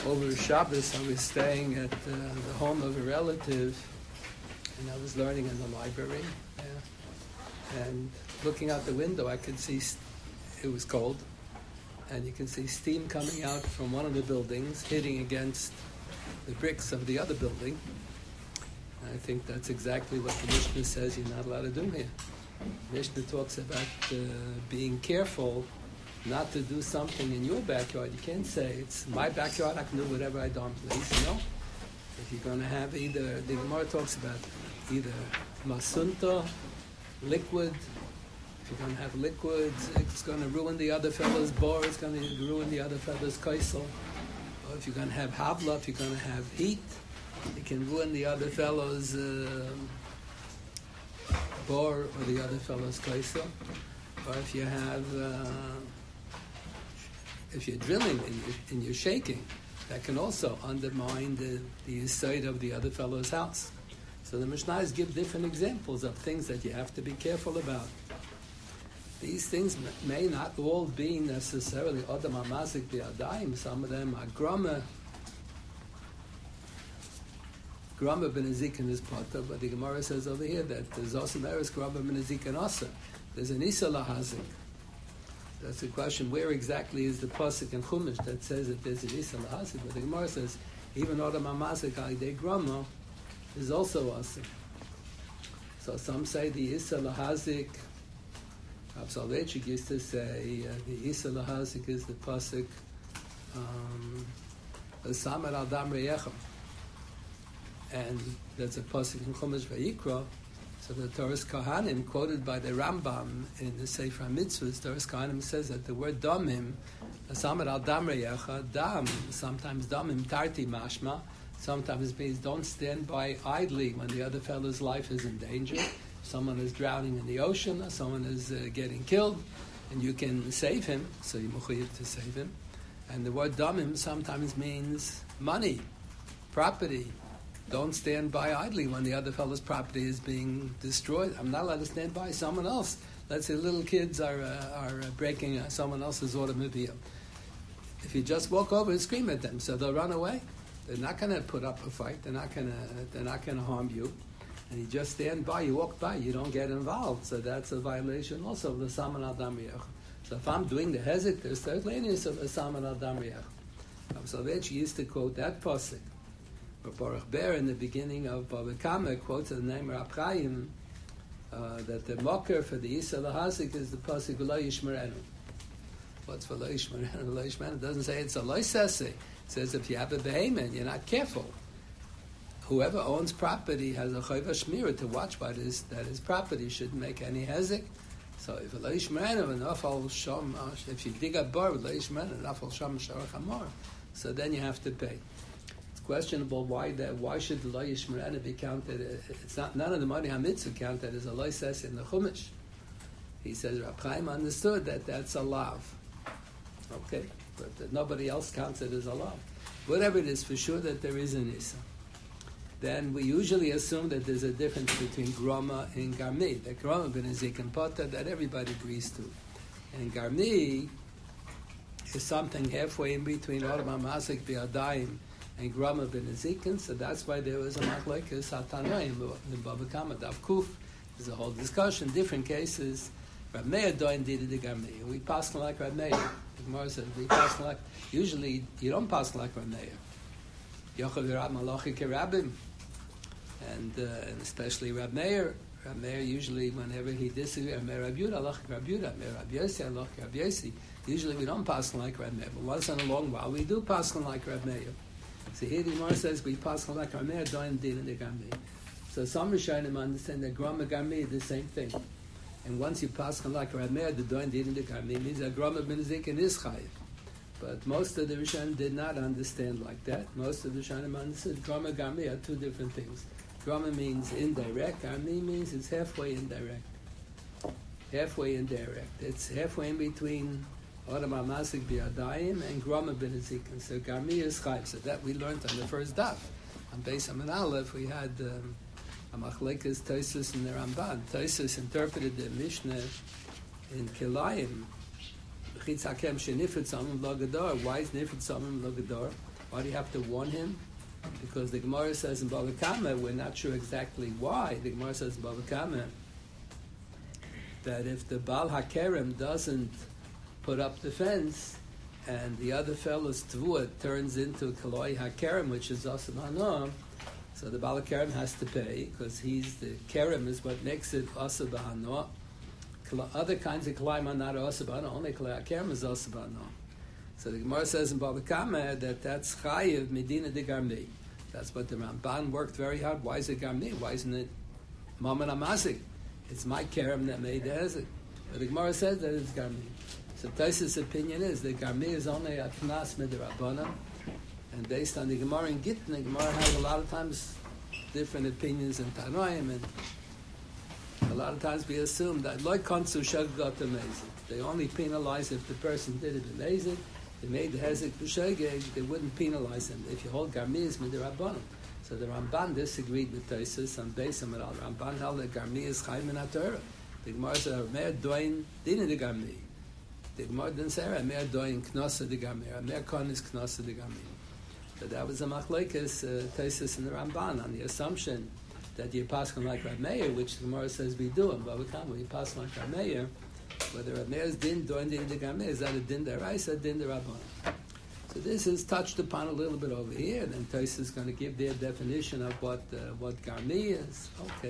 Over Shabbos, I was staying at the home of a relative, and I was learning in the library. And looking out the window, I could see it was cold, and you can see steam coming out from one of the buildings, hitting against the bricks of the other building. And I think that's exactly what the Mishnah says you're not allowed to do here. Mishnah talks about being careful not to do something in your backyard. You can't say, it's my backyard, I can do whatever I don't please. No. If you're going to have either, the Gemara talks about either masunta, liquid. If you're going to have liquids, it's going to ruin the other fellow's bar, it's going to ruin the other fellow's kaisel. Or if you're going to have havla, if you're going to have heat, it can ruin the other fellow's bar or the other fellow's kaisel. Or if you have... if you're drilling and you're shaking, that can also undermine the side of the other fellow's house. So the Mishnahs give different examples of things that you have to be careful about. These things may not all be necessarily Adam HaMazik B'Yadayim. Some of them are Grama. Grama ben Ezikin is Potter, but the Gemara says over here that there's also Eres Grama ben Ezikin also. There's an Isa Lahazik. That's the question, where exactly is the pasuk in Chumash that says that there's an Isa Lahazik? But the Gemara says, even Adam HaMazik Alidei Grama is also Asa. So some say the Isa Lahazik, Rav Soloveitchik used to say, the Isa Lahazik is the pasuk, Samer Adam Reyechem. And that's a pasuk in Chumash Vayikra. So the Toras Kohanim, quoted by the Rambam in the Sefer HaMitzvahs, Toras Kohanim says that the word damim, Samer al dam reyecha, dam, sometimes damim tarti mashma, sometimes means don't stand by idly when the other fellow's life is in danger. Someone is drowning in the ocean, or someone is getting killed, and you can save him, so you're mechuyev to save him. And the word damim sometimes means money, property. Don't stand by idly when the other fellow's property is being destroyed. I'm not allowed to stand by someone else. Let's say little kids are breaking someone else's automobile. If you just walk over and scream at them, so they'll run away. They're not going to put up a fight. They're not going to harm you. And you just stand by. You walk by. You don't get involved. So that's a violation also of the Saman al Dam Riyach. So if I'm doing the hezek, there's third lenius of the Saman al Dam Riyach. So that used to quote that pasuk. Baruch Ber in the beginning of Bava Kama quotes the name Rab Chaim that the mocker for the Isa Lahazik is the pasuk Lo Yishmerenu. What's for Lo Yishmerenu? Lo Yishmerenu it doesn't say it's a Lo Sese. It says if you have a behemoth, you're not careful. Whoever owns property has a chayva shmira to watch by this, that his property shouldn't make any hezek. So if a Lo Yishmerenu and Afal Sham, if you dig a bar with Lo Yishmerenu and Afal Sham Sharach Hamor, so then you have to pay. Questionable why should the Lo Yishmerenu be counted? It's not, none of the money HaMitzvah counted as a Lo Ses in the Chumash. He says Rab Chaim understood that that's a lav. Okay, but that nobody else counts it as a lav. Whatever it is, for sure that there is an Isa. Then we usually assume that there's a difference between Grama and Garmi. That Grama ben Ezik and Potter that everybody agrees to. And Garmi is something halfway in between Adam HaMazik B'Yadayim and Grama ben Ezikin, so that's why there was a machlekes hatanoim in Bava Kama Daf Kuf. There's a whole discussion, different cases. Rab Meir doin did the Garmi, and we pass like Rab Meir. The Gemara says we pass like. Usually, you don't pass like Rab Meir. Yochav Rab Malachi Kerabim, and especially Rab Meir. Rab Meir usually, whenever he disagrees, Rab Meir Rab Yudah, Allah Rab Yudah, Rab Yossi, Allah Rab Yossi. Usually, we don't pass like Rab Meir, but once in a long while, we do pass like Rab Meir. So here the Gemara says we pass like Rameir, don't deal in the Garmi. So some Rishonim understand that Grama Garmi is the same thing. And once you pass like Rameir, the don't deal in the Garmi means that Grama ben Ezikin is chayiv. But most of the Rishonim did not understand like that. Most of the Rishonim understood Grama Garmi are two different things. Grama means indirect. Garmi means it's halfway indirect. Halfway indirect. It's halfway in between Adam HaMazik B'Yadayim and Grama ben Ezikin. So Garmi is chayiv. So that we learned on the first daf. On Beis Amin Aleph, we had a machlekes Tosfos and the Ramban. Tosfos interpreted the Mishnah in Kilayim. Why is Nifet Samim Lo Gador? Why do you have to warn him? Because the Gemara says in Bava Kama, we're not sure exactly why. The Gemara says in Bava Kama that if the Baal HaKerem doesn't put up the fence and the other fellow's Tvua turns into Kaloi HaKerem, which is Asab Hanam, so the Baal HaKerem has to pay because he's the Kerem is what makes it Asab Hanam. Other kinds of Kalaim are not Asab Hanam, only Kaloi HaKerem is Asab Hanam. So the Gemara says in Bava Kama that that's Chayiv Medina de Garmi. That's what the Ramban worked very hard. Why is it Garmi? Why isn't it Maman Amazik? It's my Kerem that made the Hezek. But the Gemara says that it's Garmi. So Taisa's opinion is that Garmi is only a Knas Midrabanan. And based on the Gemara in Gittin, the Gemara has a lot of times different opinions in Tanoim, and a lot of times we assume that Loi Konsu Shagat amazing. They only penalize if the person did it amazing. They made the Hezek B'Shegeg, they wouldn't penalize him. If you hold Garmi, it's Midrabanan. So the Ramban disagreed with Taisus on Beisam and Al. Ramban held that Garmi is Chayim in HaTorah. The Gemara said, Meir Doin Dina de Garmi. The Gemara didn't say, Meir Doin Knosa de Garmi. Meir Kon is Knosa de Garmi. But that was a machlekes, Taisus and the Ramban, on the assumption that you pass on like Rav Meir, which the Gemara says we do in Bava Kama, you pass on like Rav Meir, whether Rav Meir's din Doin Dina de Garmi, is that a din deraisa, din derabbanan. So this is touched upon a little bit over here, and then Taisus is going to give their definition of what Garmi is. Okay.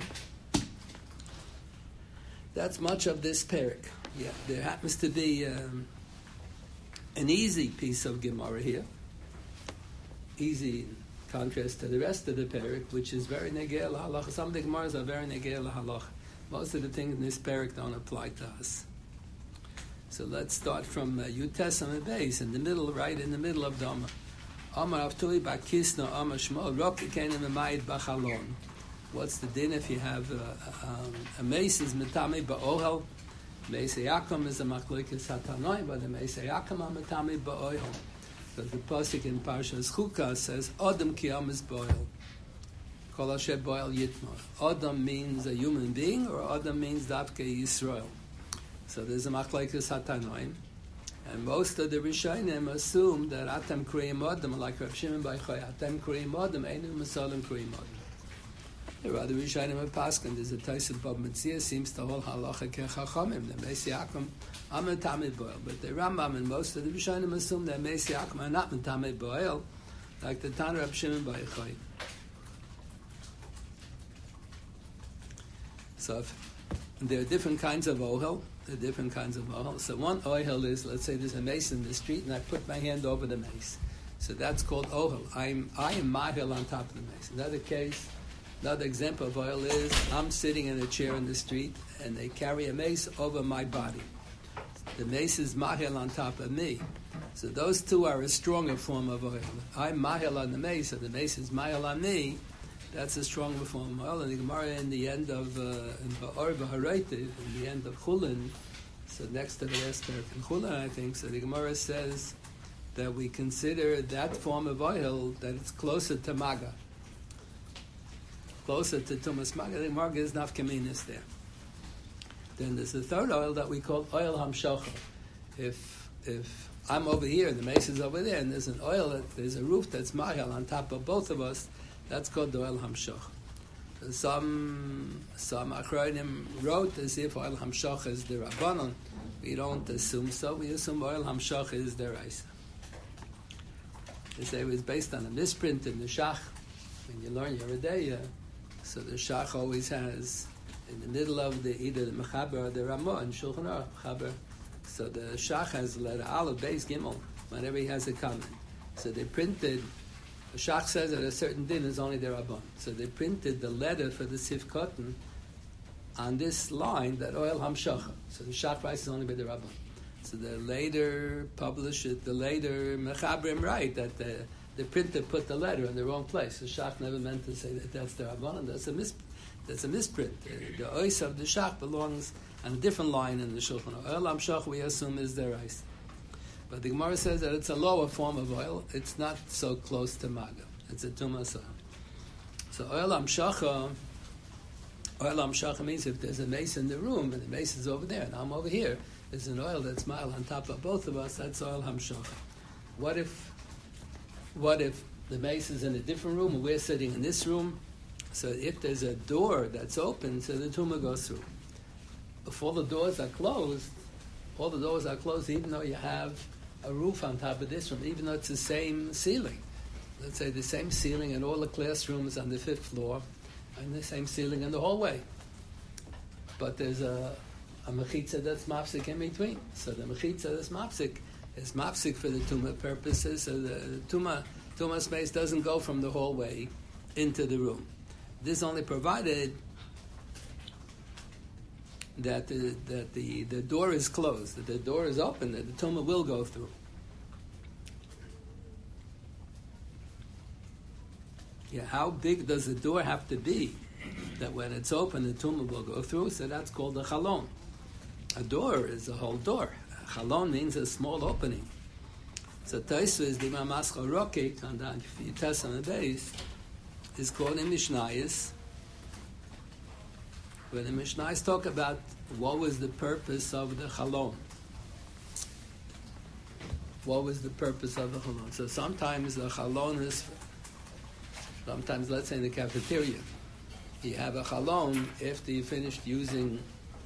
That's much of this parak. Yeah, there happens to be an easy piece of Gemara here. Easy in contrast to the rest of the parak, which is very negei lahalacha. Some of the Gemaras are very negei lahalacha. Most of the things in this parak don't apply to us. So let's start from Yutes on the base, in the middle, right in the middle of the Amar. Amar Avtui Bakisna Amar Shmo Roki Kenim Emayit Bachalon. What's the din if you have a mace is metame ba'ohel? Meis Yakum is a machlekes hatanoi, but the Meis Yakum are metame ba'ohel. Because the pasuk in Parshas Chukah says Adam Kiyam is boil. Kol Asher boil Yitmor. Adam means a human being, or Adam means Davke Yisrael. So there's a machlekes hatanoim, and most of the Rishonim assume that Atam Kriyim Adam, like Rav Shimon Bar Yochai, Atam Kriyim Adam, Einu Masalim Kriyim Adam. There are other Rishonim of Paskin. There's a Taisel Bab Metzia seems to hold halacha kechachamim. The Meis Yakum are metamei boil, but the Rambam and most of the Rishonim assume that Meis Yakum are not metamei boil, like the Tana Rav Shimon Bar Yochai. So there are different kinds of ohel. So one ohel is, let's say there's a mace in the street and I put my hand over the mace. So that's called ohel. I am mahel on top of the mace. Another example of ohel is I'm sitting in a chair in the street and they carry a mace over my body. The mace is mahel on top of me. So those two are a stronger form of ohel. I'm mahel on the mace, and the mace is mahel on me. That's a stronger form of ohel. And the Gemara in the end of in Ba'or B'Haraitiv, in the end of Chulin, so next to the last parak in Chulin, I think, so the Gemara says that we consider that form of ohel that it's closer to Maga. Closer to Tumas Maga. The Gemara is nafkaminas there. Then there's the third oil that we call oil hamshocha. If I'm over here and the mace is over there, and there's an oil, there's a roof that's mahel on top of both of us, that's called the oil hamshocha. Some Achronim wrote as if oil hamshocha is the Rabbanon. We don't assume so. We assume oil hamshocha is the Raisa. They say it was based on a misprint in the Shach. When you learn Yoreh De'ah, so the Shach always has in the middle of either the Mechaber or the Ramah and Shulchan Aruch Mechaber. So the Shach has the letter Aleph, Beis, Gimel, whenever he has a comment. So they printed, the Shach says that a certain din is only the Rabban. So they printed the letter for the Sif Kotten on this line that oil hamshocha. So the Shach writes is only by the Rabban. So the later published, the later Mechabrim write that the printer put the letter in the wrong place. The Shach never meant to say that that's the Rabban, and that's a misprint. The ois of the Shach belongs on a different line in the Shulchan Aruch. Oil hamshocha we assume is their ice. But the Gemara says that it's a lower form of oil. It's not so close to Maga. It's a Tumas oil. So oil hamshocha means if there's a mace in the room and the mace is over there and I'm over here, there's an oil that's mile on top of both of us, that's oil hamshocha. What what if the mace is in a different room and we're sitting in this room? So if there's a door that's open, so the tumor goes through. If all the doors are closed, even though you have a roof on top of this room, even though it's the same ceiling. Let's say the same ceiling in all the classrooms on the 5th floor, and the same ceiling in the hallway. But there's a mechitza that's mafsik in between. So the mechitza that's mafsik is mafsik for the tumah purposes. So the tumah space doesn't go from the hallway into the room. This only provided that the door is closed, that the door is open, that the tumah will go through. Yeah, how big does the door have to be that when it's open the tumah will go through? So that's called a chalon. A door is a whole door. A chalon means a small opening. So Tosfos the Mamascha Rokik on the test on the base is called in Mishnayos. When the Mishnayos talk about what was the purpose of the chalon. What was the purpose of the chalon? So sometimes the chalon is, sometimes let's say in the cafeteria, you have a chalon after you finished using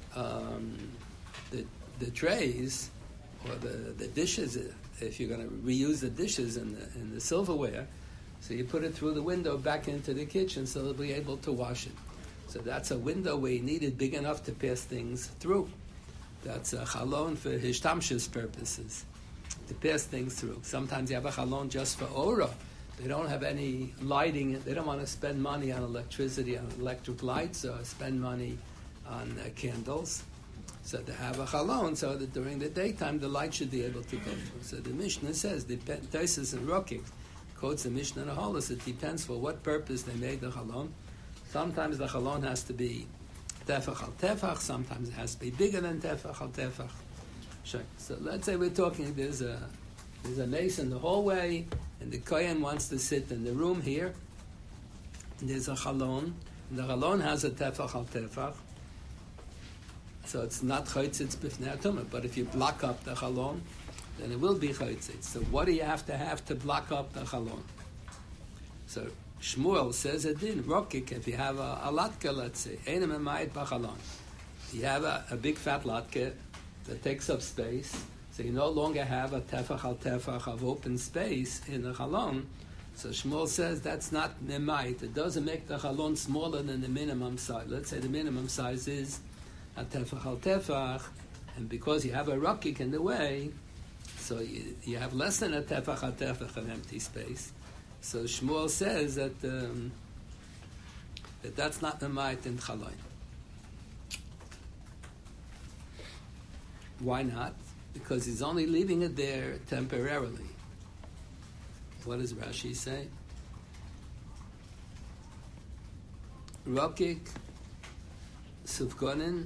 the trays or the dishes, if you're going to reuse the dishes and the silverware, so you put it through the window back into the kitchen so they'll be able to wash it. So that's a window where you need it big enough to pass things through. That's a chalon for hishtamshus purposes, to pass things through. Sometimes you have a chalon just for aura. They don't have any lighting. They don't want to spend money on electricity, on electric lights, or spend money on candles. So they have a chalon so that during the daytime the light should be able to go through. So the Mishnah says, the Tosfos and Rokik quotes the Mishnah and a Holus. It depends for what purpose they made the chalon. Sometimes the chalon has to be tefach al tefach. Sometimes it has to be bigger than tefach al tefach. Sure. So let's say we're talking, there's a mace in the hallway, and the kohen wants to sit in the room here. And there's a chalon. And the chalon has a tefach al tefach. So it's not chaytzitz b'fnei tumah. But if you block up the chalon, then it will be chaytzitz. So what do you have to block up the chalon? So Shmuel says it in Rokik, if you have a latke, let's say, Einem Emayit Bachalon. You have a big fat latke that takes up space, so you no longer have a tefach al tefach of open space in the chalon. So Shmuel says that's not Emayit. It doesn't make the chalon smaller than the minimum size. Let's say the minimum size is a tefach al tefach, and because you have a Rokik in the way, so you have less than a tefach al tefach of empty space. So Shmuel says that that's not the might in chalon. Why not? Because he's only leaving it there temporarily. What does Rashi say? Rokik sufgonin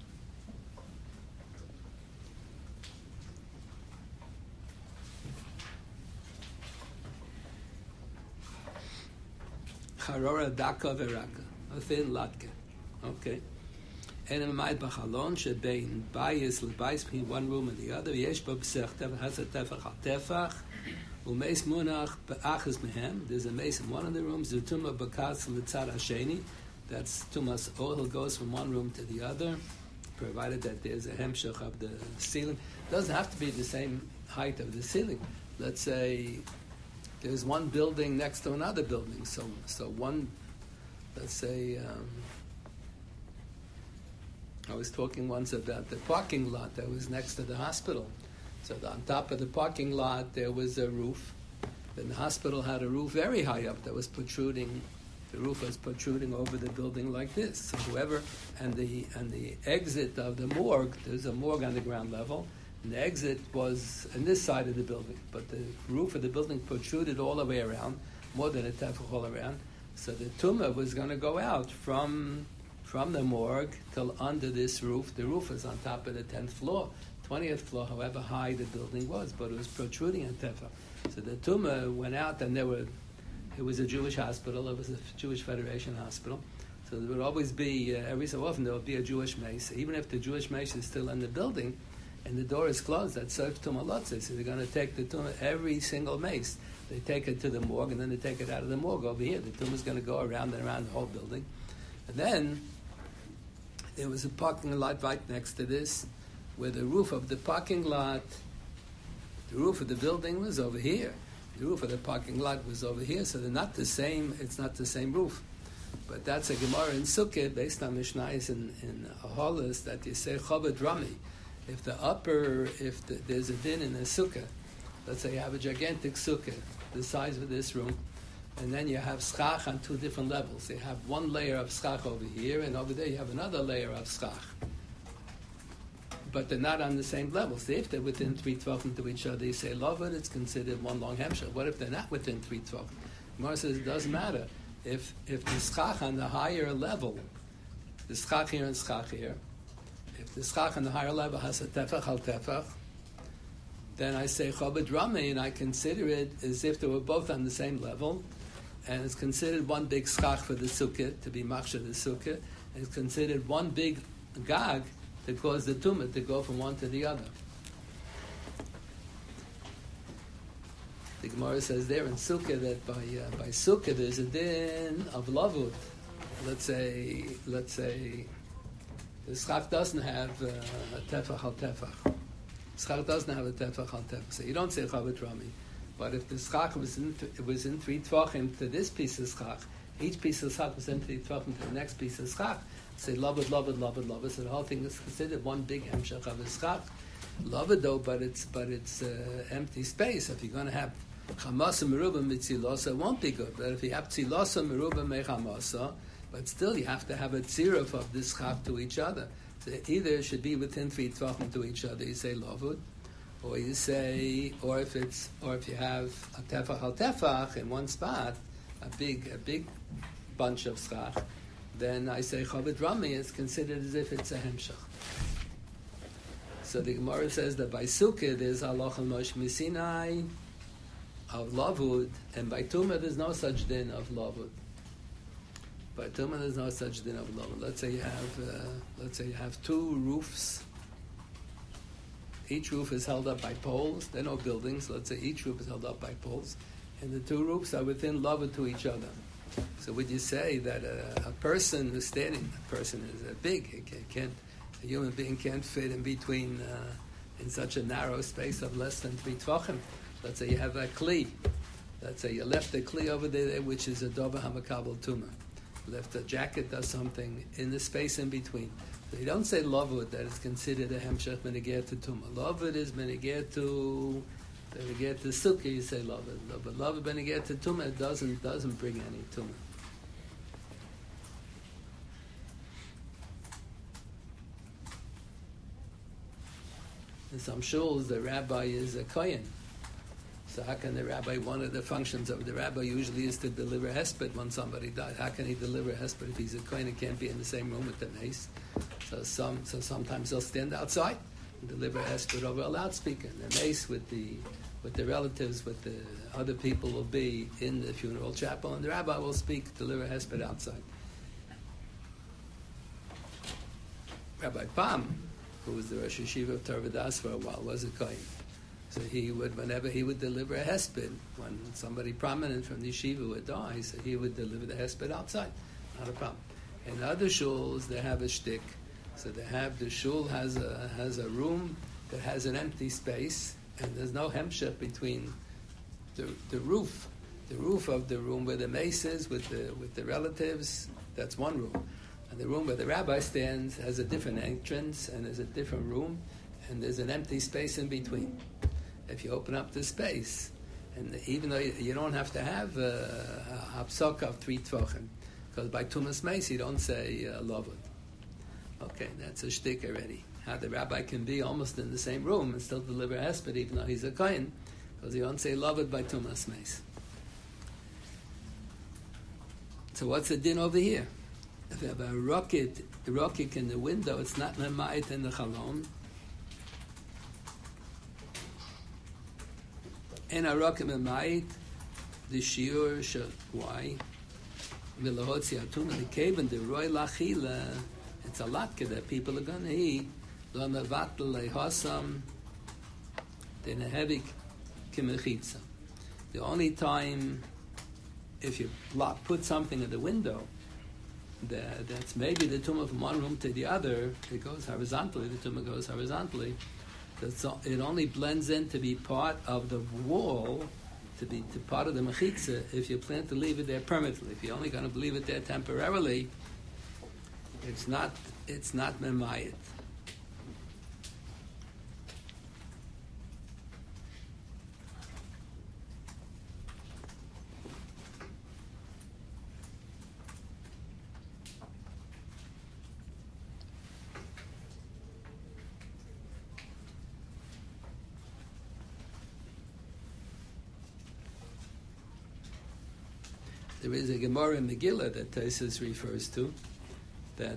Charora daka veraka, a thin latke. Okay. And a ma'id b'chalon shebein bayis lebayis between one room and the other. Yesh bo b'sech tefach has a tefach al tefach. Umeis munach be'achas mehem. There's a mace in one of the rooms. Zutuma b'kas l'tzad hasheni. That's tumas oil goes from one room to the other, provided that there's a hemshech of the ceiling. It doesn't have to be the same height of the ceiling. Let's say there's one building next to another building. So one, let's say, I was talking once about the parking lot that was next to the hospital. So on top of the parking lot there was a roof. Then the hospital had a roof very high up that was protruding. The roof was protruding over the building like this. So whoever, and the exit of the morgue, there's a morgue on the ground level. And the exit was on this side of the building, but the roof of the building protruded all the way around, more than a tefach all around. So the tumah was going to go out from the morgue till under this roof. The roof was on top of the 10th floor, 20th floor, however high the building was, but it was protruding a tefach. So the tumah went out, and it was a Jewish hospital. It was a Jewish Federation hospital. So there would always be, every so often, there would be a Jewish mace. Even if the Jewish mace is still in the building, and the door is closed, that's Soif Tumah Lotze. So they're going to take the Tumah, every single mace. They take it to the morgue, and then they take it out of the morgue over here. The Tumah is going to go around and around the whole building. And then there was a parking lot right next to this, where the roof of the parking lot, the roof of the building was over here. The roof of the parking lot was over here, so they're not the same. It's not the same roof. But that's a Gemara in Sukkah, based on Mishnayos in Aholis, that you say Choved Rami. If there's a din in a Sukkah, let's say you have a gigantic Sukkah, the size of this room, and then you have schach on two different levels. You have one layer of schach over here, and over there you have another layer of schach. But they're not on the same level. So if they're within 3 tvachim to each other, you say Lovad, it's considered one long hemshech. What if they're not within 3 tvachim? Gemara says it doesn't matter. If the schach on the higher level, the schach here and schach here, if the schach on the higher level has a tefach al tefach, then I say Choved Rami, and I consider it as if they were both on the same level, and it's considered one big schach for the sukkah, to be machshir the sukkah, and it's considered one big gag to cause the tumah to go from one to the other. The Gemara says there in Sukkah that by Sukkah there's a din of lavud. Let's say the schach doesn't have a tefach al tefach. Schach doesn't have a tefach al tefach. So you don't say Choved Rami. But if the schach was in 3 tvachim to this piece of schach, each piece of schach was in 3 tvachim to the next piece of schach, say lavud, lavud, lavud, lavud. So the whole thing is considered one big hemshech of a schach. Lavud though, but it's empty space. If you're going to have Chamasa meruba mitzilosa, it won't be good. But if you have tzilosa meruba mechamasa, but still you have to have a tziruf of this chaf to each other. So either it should be within 3 tvachim to each other. You say lavud, or you say, or if you have a tefach al tefach in one spot, a big bunch of schach, then I say Choved Rami is considered as if it's a hemshach. So the Gemara says that by Sukkah there's halacha Moshe Misinai of lavud, and by Tumah there's no such din of lavud. By Tumah there's no such din of lavud. Let's say you have 2 roofs. Each roof is held up by poles. There are no buildings. Let's say each roof is held up by poles, and the 2 roofs are within lavud to each other. So would you say that a person who's standing, a person is big, a human being can't fit in between in such a narrow space of less than 3 tvachim? Let's say you have a kli. Let's say you left a kli over there, which is a doba hamakabel tumah. Left a jacket, does something in the space in between. So you don't say lavud that is considered a hemshech meneger to tumah. Lavud is meneger to sukkah. You say lavud, but lavud meneger to tumah doesn't bring any tumah. In some shuls, the rabbi is a kohen. So how can the rabbi, one of the functions of the rabbi usually is to deliver hesped when somebody died. How can he deliver hesped if he's a kohen and can't be in the same room with the mace? So sometimes he'll stand outside and deliver hesped over a loudspeaker. And the mace with the relatives, with the other people will be in the funeral chapel, and the rabbi will deliver hesped outside. Rabbi Pam, who was the Rosh Yeshiva of Tarvadas for a while, was a kohen. So whenever he would deliver a hesped, when somebody prominent from the yeshiva would die, so he would deliver the hesped outside. Not a problem. In other shuls, they have a shtick. So the shul has a room that has an empty space, and there's no hemshech between the roof of the room where the mace is with the relatives. That's one room, and the room where the rabbi stands has a different entrance, and there's a different room, and there's an empty space in between. If you open up the space, and even though you don't have to have a hapsaka of 3 tvachim, because by Tumas Meis you don't say lavud. Okay, that's a shtick already. How the rabbi can be almost in the same room and still deliver hesped even though he's a kohen, because you don't say lavud by Tumas Meis. So what's the din over here? If you have a rocket in the window, it's not memayit in the chalon. And a rocket memayit, the shiur shel why? Milahotzi atuma the cave and the roy lachila. It's a latka that people are going to eat lo mevatel lehasam denehevik kimechitza. The only time if you put something in the window that's maybe the tumah from one room to the other, it goes horizontally, the tumah goes horizontally, it only blends in to be part of the wall, to part of the mechitza, if you plan to leave it there permanently. If you're only going to leave it there temporarily, it's not memayit. There is a Gemara in Megillah that Tosfos refers to, that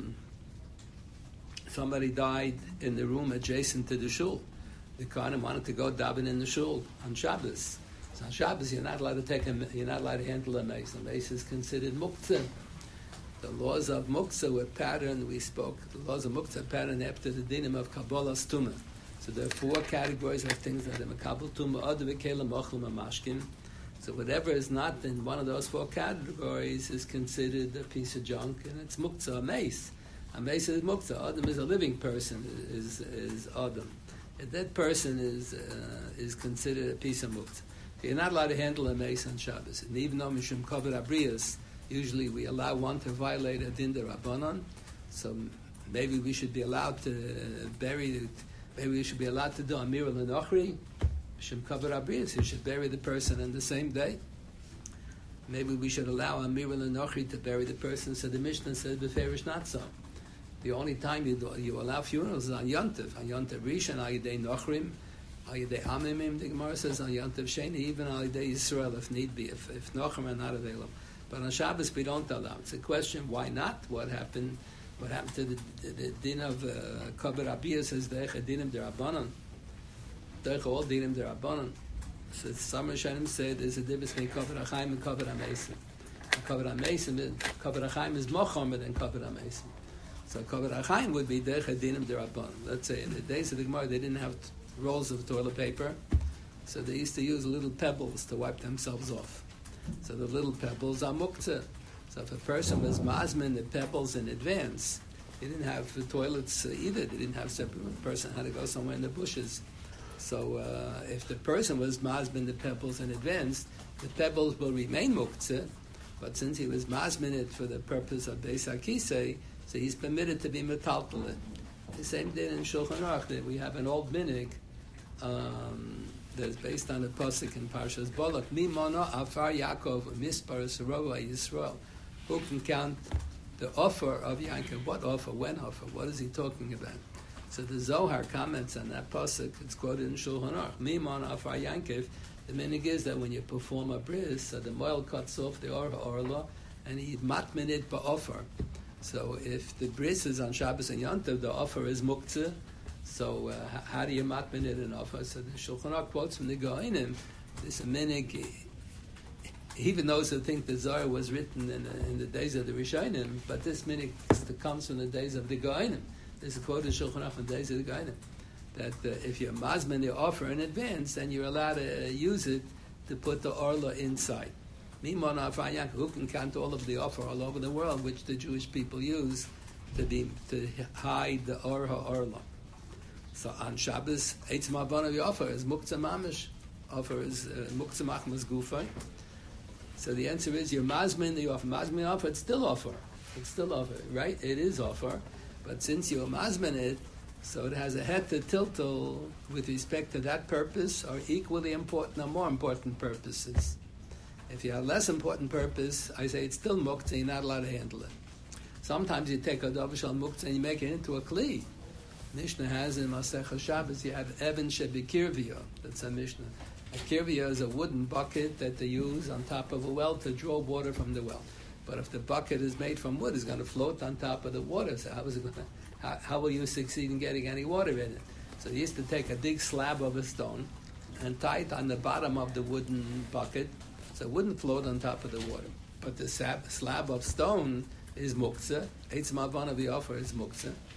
somebody died in the room adjacent to the shul. The Kohanim wanted to go daven in the shul on Shabbos. So on Shabbos, you're not allowed to handle a mace. A mace is considered muktzah. The laws of muktzah were patterned. The laws of muktzah are patterned after the dinim of Kabbalah's tumah. So there are 4 categories of things that are mekabel tumah, ad v'kelim, ochlim, and mashkin. So whatever is not in one of those 4 categories is considered a piece of junk, and it's muktzah, a mace. A mace is muktzah. Adam is a living person, is Adam. A dead person is considered a piece of muktzah. So you're not allowed to handle a mace on Shabbos. And even though mishum kavod abrius, usually we allow one to violate a din derabanan, so maybe we should be allowed to maybe we should be allowed to do amir l'nochri. Shem Kavod Abrius, you should bury the person on the same day. Maybe we should allow Amir L'Nochri to bury the person, so the Mishnah says, Beferish not so. The only time you allow funerals is on Yontiv. On Yontiv Rishon, Al Yidei Nochrim, Al Yidei Amimim, the Gemara says on Yontiv Sheni, even Al Yidei Yisrael, if need be, if Nochrim are not available. But on Shabbos, we don't allow. It's a question, why not? What happened to the din of Kavod Abrius is the Dinim Derabanan. All dinim derabanan. So some Rishonim say there's a difference between kavod hachaim and kavod hamesim. Kavod hachaim is mochamer than kavod hamesim. So kavod hachaim would be derech dinim derabanan. Let's say in the days of the Gemara they didn't have rolls of toilet paper, so they used to use little pebbles to wipe themselves off. So the little pebbles are muktzah. So if a person was mazmin the pebbles in advance, they didn't have the toilets either. They didn't have separate. The person had to go somewhere in the bushes. So if the person was mazmin the pebbles in advance, the pebbles will remain muktzah, but since he was mazmin it for the purpose of Beis HaKisei, so he's permitted to be metaltal. The same thing in Shulchan Aruch, that we have an old minig that's based on a pasuk in Parshas Balak, Mimona Afar Yaakov Mispar Sarova Yisrael. Who can count the offer of Yaakov? What offer? When offer? What is he talking about? So the Zohar comments on that pasuk. It's quoted in Shulchan Aruch. Mimon Afar Yankiv. The meaning is that when you perform a bris, so the moil cuts off the orla, and he matmin it ba'offer. So if the bris is on Shabbos and Yontiv, the offer is muktzah. So how do you matmin it in offer? So the Shulchan Aruch quotes from the Goinim. This minig. Even those who think the Zohar was written in the days of the Rishonim, but this minig comes from the days of the Goinim. There's a quote in Shulchan Aruch from the days of the Goinim that if you're mazman the offer in advance, then you're allowed to use it to put the orla inside. Mimon Afar Yankiv, who can count all of the offer all over the world, which the Jewish people use to hide the orla. So on Shabbos, Eitz Ma'avon of the offer is muktzah mamish. Offer is muktzah machmas gufay. So the answer is you're mazman the offer. Mazman the offer, it's still offer. It's still offer, right? It is offer. But since you're mazman it, so it has a het to tiltal with respect to that purpose, or equally important or more important purposes. If you have a less important purpose, I say it's still muktzah, you're not allowed to handle it. Sometimes you take a dovashal muktzah and you make it into a kli. Mishnah has in Masechah Shabbos, you have Evan Shebikirvia. That's a Mishnah. A kirvia is a wooden bucket that they use on top of a well to draw water from the well. But if the bucket is made from wood, it's going to float on top of the water. So how will you succeed in getting any water in it? So they used to take a big slab of a stone and tie it on the bottom of the wooden bucket so it wouldn't float on top of the water. But the slab of stone is muktzah. Eitz Ma'avon of the offer is muktzah.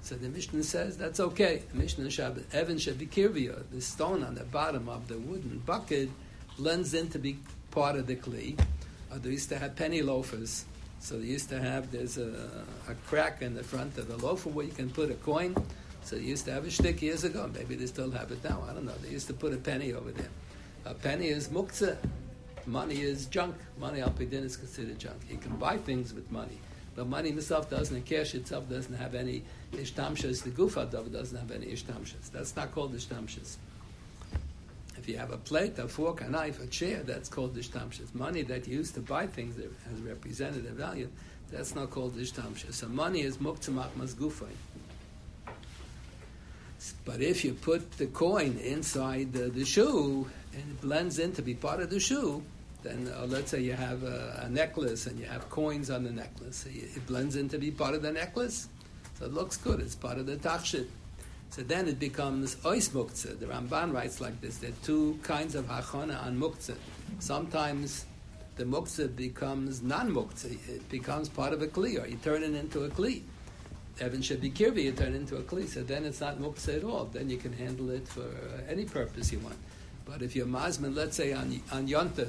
So the Mishnah says that's okay. The Mishnah Shabbat, Evan Shabikirvia, the stone on the bottom of the wooden bucket, blends in to be part of the kli. They used to have penny loafers. So they used to have, there's a crack in the front of the loafer where you can put a coin. So they used to have a shtick years ago. Maybe they still have it now. I don't know. They used to put a penny over there. A penny is muktzah. Money is junk. Money al pidin is considered junk. You can buy things with money. But money itself doesn't, cash itself doesn't have any ishtamshas. The gufa doesn't have any ishtamshas. That's not called ishtamshas. If you have a plate, a fork, a knife, a chair, that's called ishtamshas. Money that you use to buy things that has representative value, that's not called ishtamshas. So money is muktzah machmas gufay. But if you put the coin inside the shoe and it blends in to be part of the shoe, then let's say you have a necklace and you have coins on the necklace. So it blends in to be part of the necklace. So it looks good. It's part of the tachshit. So then it becomes ois muktzah. The Ramban writes like this. There are two kinds of hachana on muktzah. Sometimes the muktzah becomes non-muktzah. It becomes part of a kli, or you turn it into a kli. Evan should be kirvi, you turn it into a kli. So then it's not muktzah at all. Then you can handle it for any purpose you want. But if you're mazman, let's say on Yontif,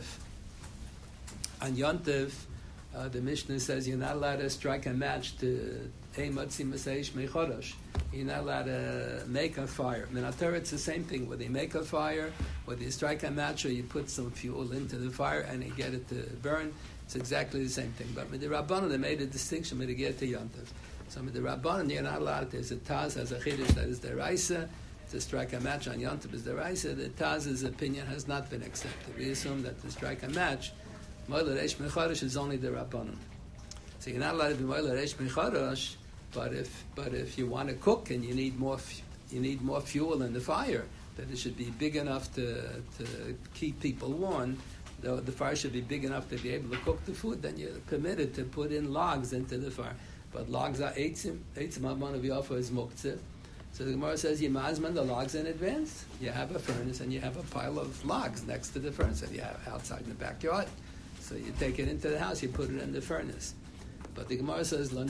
the Mishnah says you're not allowed to strike a match to Eimatzi Maseish Mechodosh. You're not allowed to make a fire. In Torah, it's the same thing. Whether you make a fire, whether you strike a match, or you put some fuel into the fire and you get it to burn, it's exactly the same thing. But with the Rabbanon, they made a distinction with the get to Yontif. So with the Rabbanon, you're not allowed. There's a Taz has a chiddush that is deraisa. To strike a match on Yontif is deraisa. The Taz's opinion has not been accepted. We assume that to strike a match, Moilad Eish Mechodosh is only the Rabbanon. So you're not allowed to be Moilad Eish Mechodosh, but if you want to cook and you need more fuel in the fire, that it should be big enough to keep people warm. The fire should be big enough to be able to cook the food. Then you're permitted to put in logs into the fire. But logs are eitzim. Eitzim Abban of Yafa is muktzah. So the Gemara says you mazman the logs in advance. You have a furnace and you have a pile of logs next to the furnace that you have outside in the backyard. So you take it into the house, you put it in the furnace. But the Gemara says, when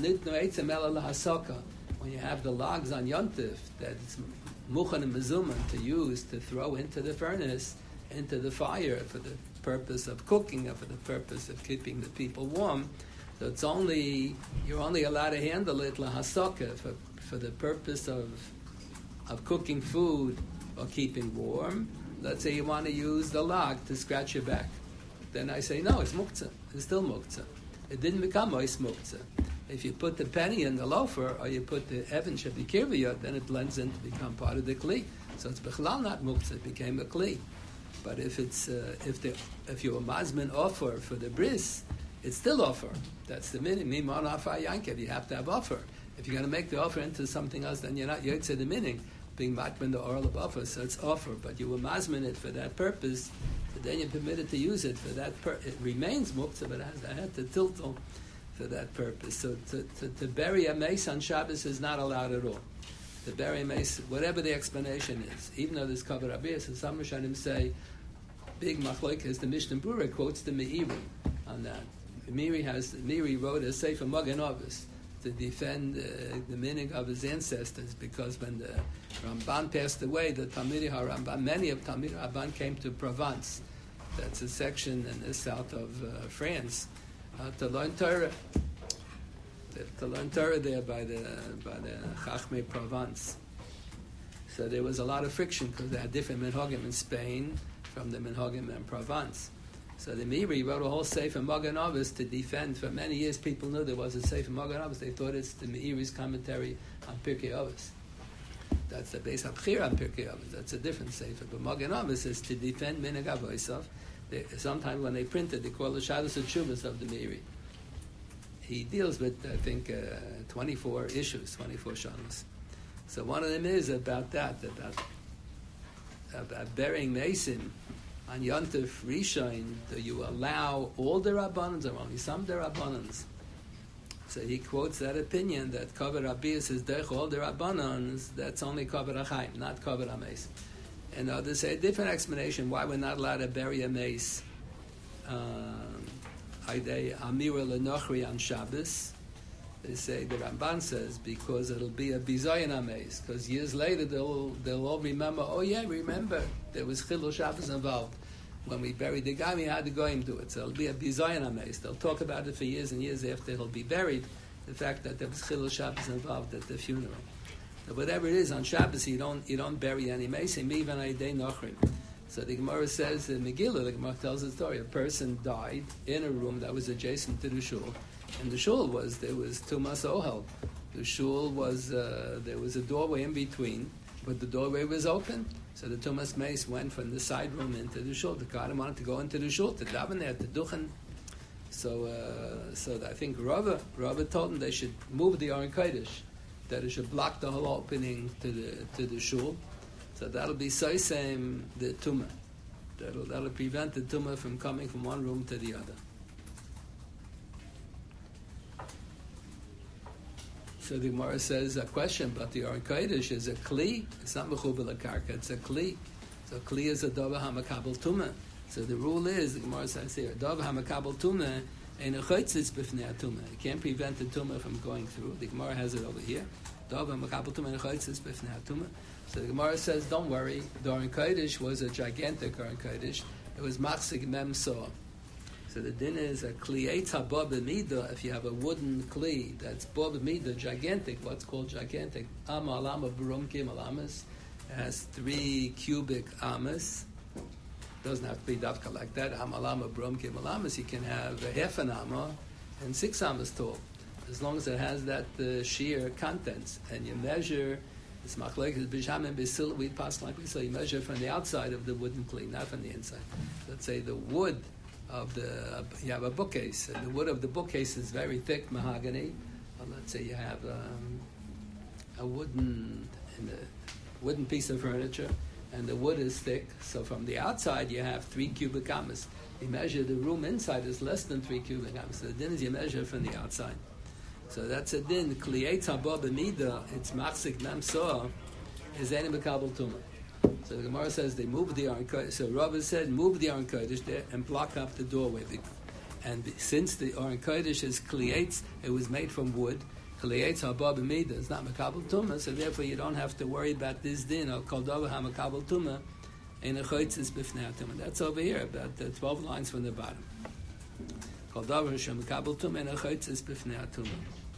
you have the logs on Yontif, that's muchan and mezuman to use to throw into the furnace, into the fire for the purpose of cooking or for the purpose of keeping the people warm. So you're only allowed to handle it lahasaka for the purpose of cooking food or keeping warm. Let's say you want to use the log to scratch your back. Then I say, no, it's muktzah. It's still muktzah. It didn't become ois muktzah. If you put the penny in the loafer or you put the evan shabikirviyah, then it blends in to become part of the kli. So it's bechlal not muktzah. It became a kli. But if you a mazmin offer for the bris, it's still offer. That's the meaning. Mimon afar yankev. You have to have offer. If you're going to make the offer into something else, then you're not yotze the meaning. Being matman the oral of offer, so it's offer. But you were mazmin it for that purpose. Then you're permitted to use it for that it remains muktzah, but I had to tiltle for that purpose. So to bury a mace on Shabbos is not allowed at all. To bury a mace, whatever the explanation is, even though there's cover abiyah, so some Rishonim say, big machlokes, the Mishnah Berurah quotes the Meiri on that. Meiri wrote a Sefer Magen Avos to defend the meaning of his ancestors, because when the Ramban passed away, the Talmidei HaRamban, many of Talmidei HaRamban came to Provence. That's a section in the south of France to learn Torah. To learn Torah there by the Chachmei Provence. So there was a lot of friction because they had different minhagim in Spain from the minhagim in Provence. So the Meiri wrote a whole Sefer Magen Avos to defend. For many years, people knew there was a Sefer Magen Avos. They thought it's the Meiri's commentary on Pirkei Avos. That's the base Abchir on Pirkei Avos. That's a different Sefer. But Magen Avos is to defend Minhag Avosav. Sometimes when they printed, they call the Shados and Shuvas of the Meiri. He deals with, I think, 24 issues, 24 shanos. So one of them is about that, about burying Mason on Yontif Rishon. Do you allow all the Rabbanans or only some the Rabbanans? So he quotes that opinion that Kavod Abiyas is derech all the Rabbanans. That's only Kavod HaChaim, not Kavod HaMeis. And others say a different explanation why we're not allowed to bury a mace. Amira Lenochri on Shabbos. They say, the Ramban says, because it'll be a bizayin amaze. Because years later they'll all remember. Oh yeah, remember there was Chilul Shabbos involved. When we buried the guy, we had the goyim do it. So it'll be a bizayin amaze. They'll talk about it for years and years after he'll be buried. The fact that there was Chilul Shabbos involved at the funeral. So whatever it is on Shabbos, you don't bury any mesim, even aydei nochrim. So the Gemara says in Megillah, the Gemara tells the story. A person died in a room that was adjacent to the shul, and the shul there was tumas ohel. The shul was there was a doorway in between, but the doorway was open. So the tumas mace went from the side room into the shul. The Kohanim wanted to go into the shul to daven there to duchen. So I think Rava told them they should move the Aron Kodesh, that it should block the whole opening to the shul. So that'll be soisem the tumah. That'll prevent the tumah from coming from one room to the other. So the Gemara says a question, but the Aron Kodesh is a kli. It's not mechubel karka. It's a kli. So kli is a dova hamakabel tumah. So the rule is, the Gemara says here, dova hamakabel tumah and a chotzitz b'fnei tumah. It can't prevent the tumah from going through. The Gemara has it over here. Dova hamakabel tumah and a chotzitz b'fnei tumah. So the Gemara says, don't worry, the Aron Kodesh was a gigantic Aron Kodesh. It was machzig mem soah. So the din is a kli eitz haba b'midah. If you have a wooden kli that's ba b'midah, gigantic, what's called gigantic, am alama b'rum kim alamas, has 3 cubic amas. Doesn't have to be dafka like that. Am alama b'rum kim alamas, you can have a half an amma and 6 amas tall, as long as it has that sheer contents, and you measure. It's machlekes b'sham and b'sil. We pass like we say. You measure from the outside of the wooden kli, not from the inside. Let's say the wood of you have a bookcase. And the wood of the bookcase is very thick mahogany. Or let's say you have a wooden piece of furniture, and the wood is thick. So from the outside you have 3 cubic amas. You measure the room inside is less than 3 cubic amas. So the din is you measure from the outside. So that's a din. Kliyetz haba b'midah. It's machzik mem soah. Is any mekabel tumah. So the Gemara says they moved the Aron Kodesh. So Rava said move the Aron Kodesh there and block up the doorway. And since the Aron Kodesh is kliyetz, it was made from wood. Kliyetz haba b'midah. It's not mekabel tumah. So therefore you don't have to worry about this din. Al kol davar ha-mekabel tumah. Ein achoitzis b'fnei tumah. That's over here, about 12 lines from the bottom. Kol davar ha-mekabel tumah ein achoitzis b'fnei tumah.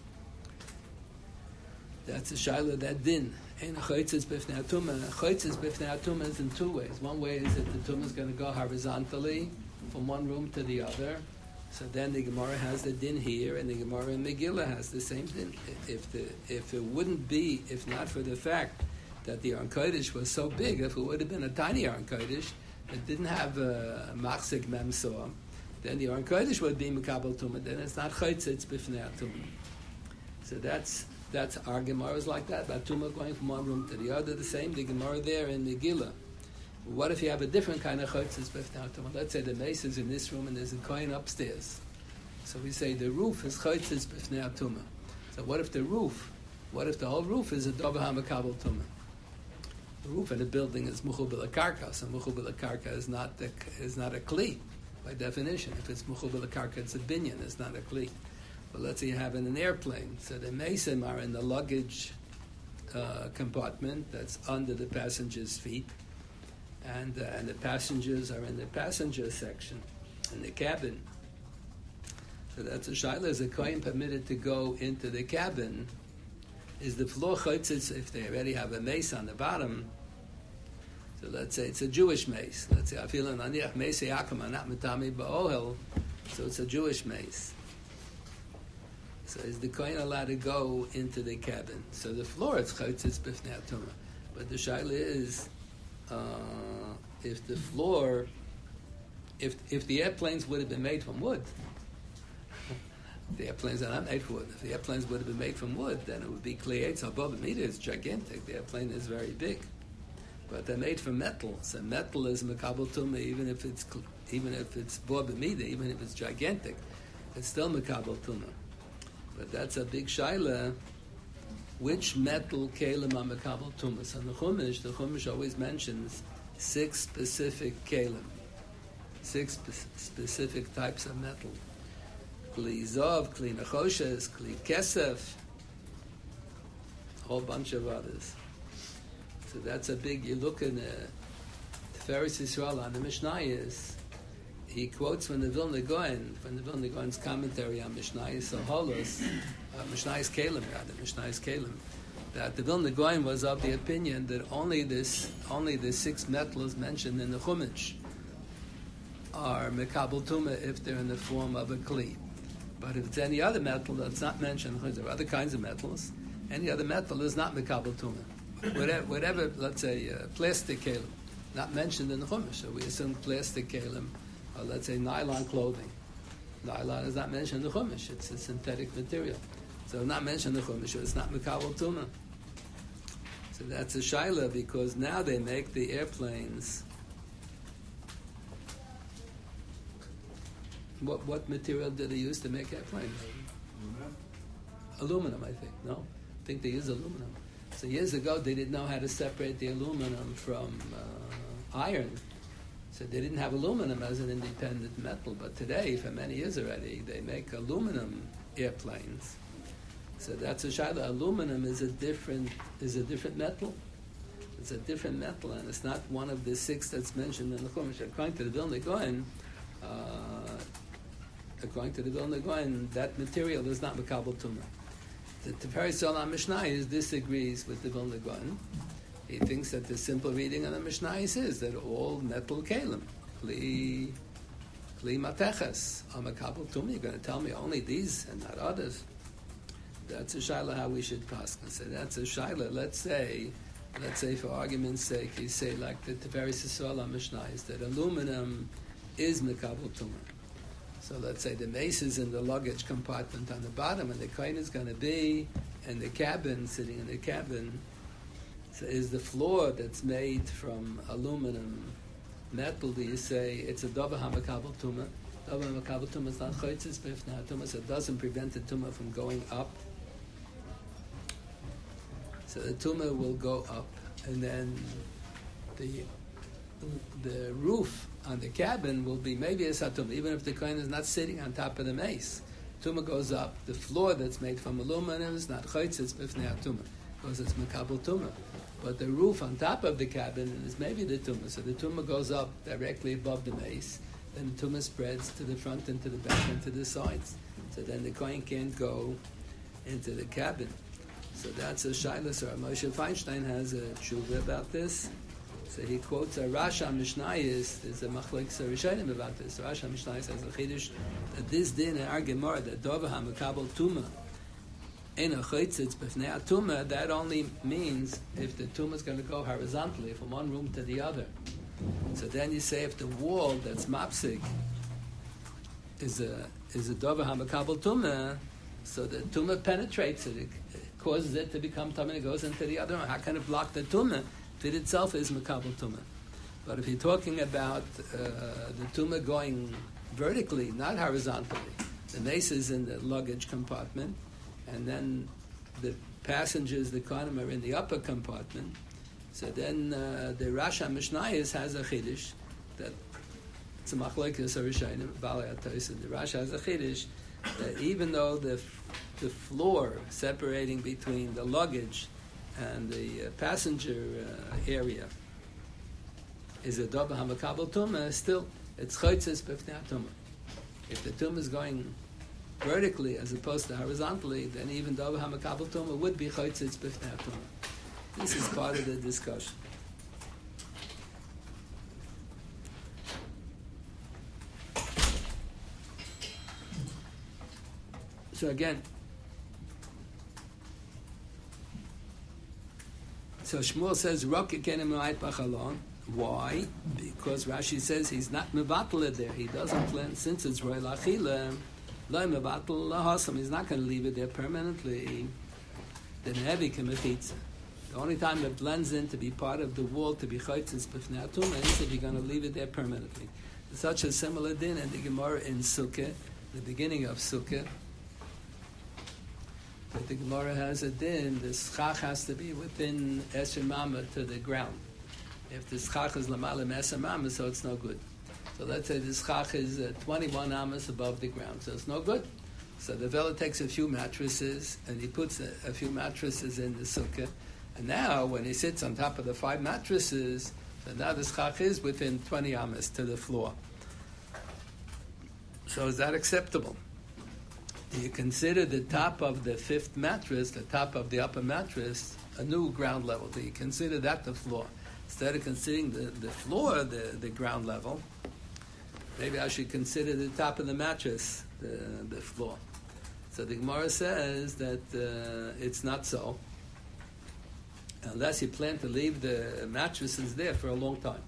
That's a shaila, that din. Ein choitzes b'fnei tumah. Choitzes b'fnei tumah is in 2 ways. One way is that the tumah is going to go horizontally from one room to the other. So then the Gemara has the din here, and the Gemara in Megillah has the same din. If it wouldn't be, if not for the fact that the Aron Kodesh was so big, if it would have been a tiny Aron Kodesh, it didn't have a machzik mem soah, then the Aron Kodesh would be mekabel tumah. Then it's not choitzes b'fnei tumah. So that's our Gemara is like that, about tumah going from one room to the other. The same, the Gemara there in Megillah. What if you have a different kind of chotzes b'fnei tumah? Let's say the mace is in this room and there's a kohen upstairs. So we say the roof is chotzes b'fnei tumah. So what if the whole roof is a dover ha-mekabel tumah? The roof of the building is mechubel karka. So mechubel karka is not a kli by definition. If it's mechubel karka, it's a binyan. It's not a kli. But let's say you have in an airplane. So the mesim are in the luggage compartment that's under the passenger's feet, and the passengers are in the passenger section, in the cabin. So that's a shaila. Is a kohen permitted to go into the cabin? Is the floor chotzes if they already have a mace on the bottom? So let's say it's a Jewish mace. Let's say I feel an aniach mace yakum not mitami ba'ohel. So it's a Jewish mace. So is the kohen allowed to go into the cabin? So the floor is chotzes b'fnei tumah. But the shaila is, if the floor, if the airplanes would have been made from wood, the airplanes are not made from wood. If the airplanes would have been made from wood, then it would be kliyetz haba b'midah. It's gigantic. The airplane is very big. But they're made from metal. So metal is mekabel tumah, even if it's ba b'midah, even if it's gigantic, it's still mekabel tumah. But that's a big shaila. Which metal kelim are mekabel tumah? So the Chumash always mentions 6 specific kelim, 6 specific types of metal. Kli Zov, Kli Nechoshes, Kli Kesef, a whole bunch of others. So that's a big, you look in Tiferes Yisrael on the Mishnayos, he quotes from the Vilna Gaon's commentary on Mishnayos Oholos, Mishnayos Kalim, that the Vilna Gaon was of the opinion that only the 6 metals mentioned in the Chumash are Mekabel Tumah if they're in the form of a Kli. But if it's any other metal that's not mentioned, there are other kinds of metals, any other metal is not Mekabel Tumah. Whatever, let's say, plastic kalim, not mentioned in the Chumash, so we assume plastic kalim, or let's say nylon clothing. Nylon is not mentioned in the Chumash, it's a synthetic material. So not mentioned in the Chumash, so it's not Mekabel Tumah. So that's a shaila, because now they make the airplanes. What material do they use to make airplanes? Aluminum, I think. No? I think they use aluminum. So years ago, they didn't know how to separate the aluminum from iron. So they didn't have aluminum as an independent metal. But today, for many years already, they make aluminum airplanes. So that's a shaila. Aluminum is a different metal. It's a different metal, and it's not one of the 6 that's mentioned in the Chumash. According to the Vilna Gaon, that material is not Mekabel Tumah. The Tiferes Yisrael Mishnayos disagrees with the Vilna Gaon. He thinks that the simple reading of the Mishnayos is that all metal kalim, Kli Mateches, are Mekabel Tumah. You're going to tell me only these and not others. That's a shaila how we should paskin. So that's a shaila. Let's say for argument's sake, you say like the Tiferes Yisrael Mishnayos that aluminum is Mekabel Tumah. So let's say the mace is in the luggage compartment on the bottom, and the kohen is going to be in the cabin, sitting in the cabin. So is the floor that's made from aluminum metal, do you say it's a Dova HaMekabel Tumah? Dova HaMekabel Tumah is not Choitzes B'fnei HaTumah, so it doesn't prevent the Tumah from going up. So the Tumah will go up, and then the roof on the cabin will be maybe a satum, even if the kohen is not sitting on top of the mace. Tumah goes up. The floor that's made from aluminum is not choitzes b'fnei hatumah, because it's mekabel tumah. But the roof on top of the cabin is maybe the tumah. So the tumah goes up directly above the mace. Then the tumah spreads to the front and to the back and to the sides. So then the kohen can't go into the cabin. So that's a shaila. So Moshe Feinstein has a tshuva about this. So he quotes a Rasha Mishnayos. There's a machlokes Rishonim about this. Rasha Mishnayos has a chiddush that this din in our Gemara that Dova HaMekabel Tumah in a choitzitz b'fnei Tumah, that only means if the Tumah is going to go horizontally from one room to the other. So then you say if the wall that's mapsik is a Dova HaMekabel Tumah, so the Tumah penetrates it. It causes it to become Tumah and it goes into the other room. How can it block the Tumah? It itself is Mekabel Tumah. But if you're talking about the Tumah going vertically, not horizontally, the mace is in the luggage compartment, and then the passengers, the kohanim, are in the upper compartment. So then the Rasha Mishnayos has a chiddush that it's a machlokes Rishonim, Balei HaTosfos. The Rasha has a chiddush that even though the floor separating between the luggage and the passenger area is a Dova HaMekabel Tumah, still it's choitzes b'fnei Tumah. If the Tumah is going vertically as opposed to horizontally, then even Dova HaMekabel Tumah would be choitzes b'fnei Tumah. This is part of the discussion. So again, so Shmuel says, why? Because Rashi says he's not mevatel there. He doesn't plan, since it's roy lachila, lo mevatel lahasam. He's not going to leave it there permanently. Then heavy kemechitza. The only time it blends in to be part of the wall, to be choitzes b'fnei hatumah, is if you're going to leave it there permanently. There's such a similar din in the Gemara in Sukkah, the beginning of Sukkah. But the Gemara has a din, the schach has to be within Esher Mama to the ground. If the schach is Lamalim Esher Mama, so it's no good. So let's say the schach is 21 amas above the ground, so it's no good. So the fellow takes a few mattresses and he puts a few mattresses in the sukkah. And now, when he sits on top of the 5 mattresses, so now the schach is within 20 amas to the floor. So is that acceptable? Do you consider the top of the 5th mattress, the top of the upper mattress, a new ground level? Do you consider that the floor? Instead of considering the floor the ground level, maybe I should consider the top of the mattress the floor. So the Gemara says that it's not so, unless you plan to leave the mattresses there for a long time.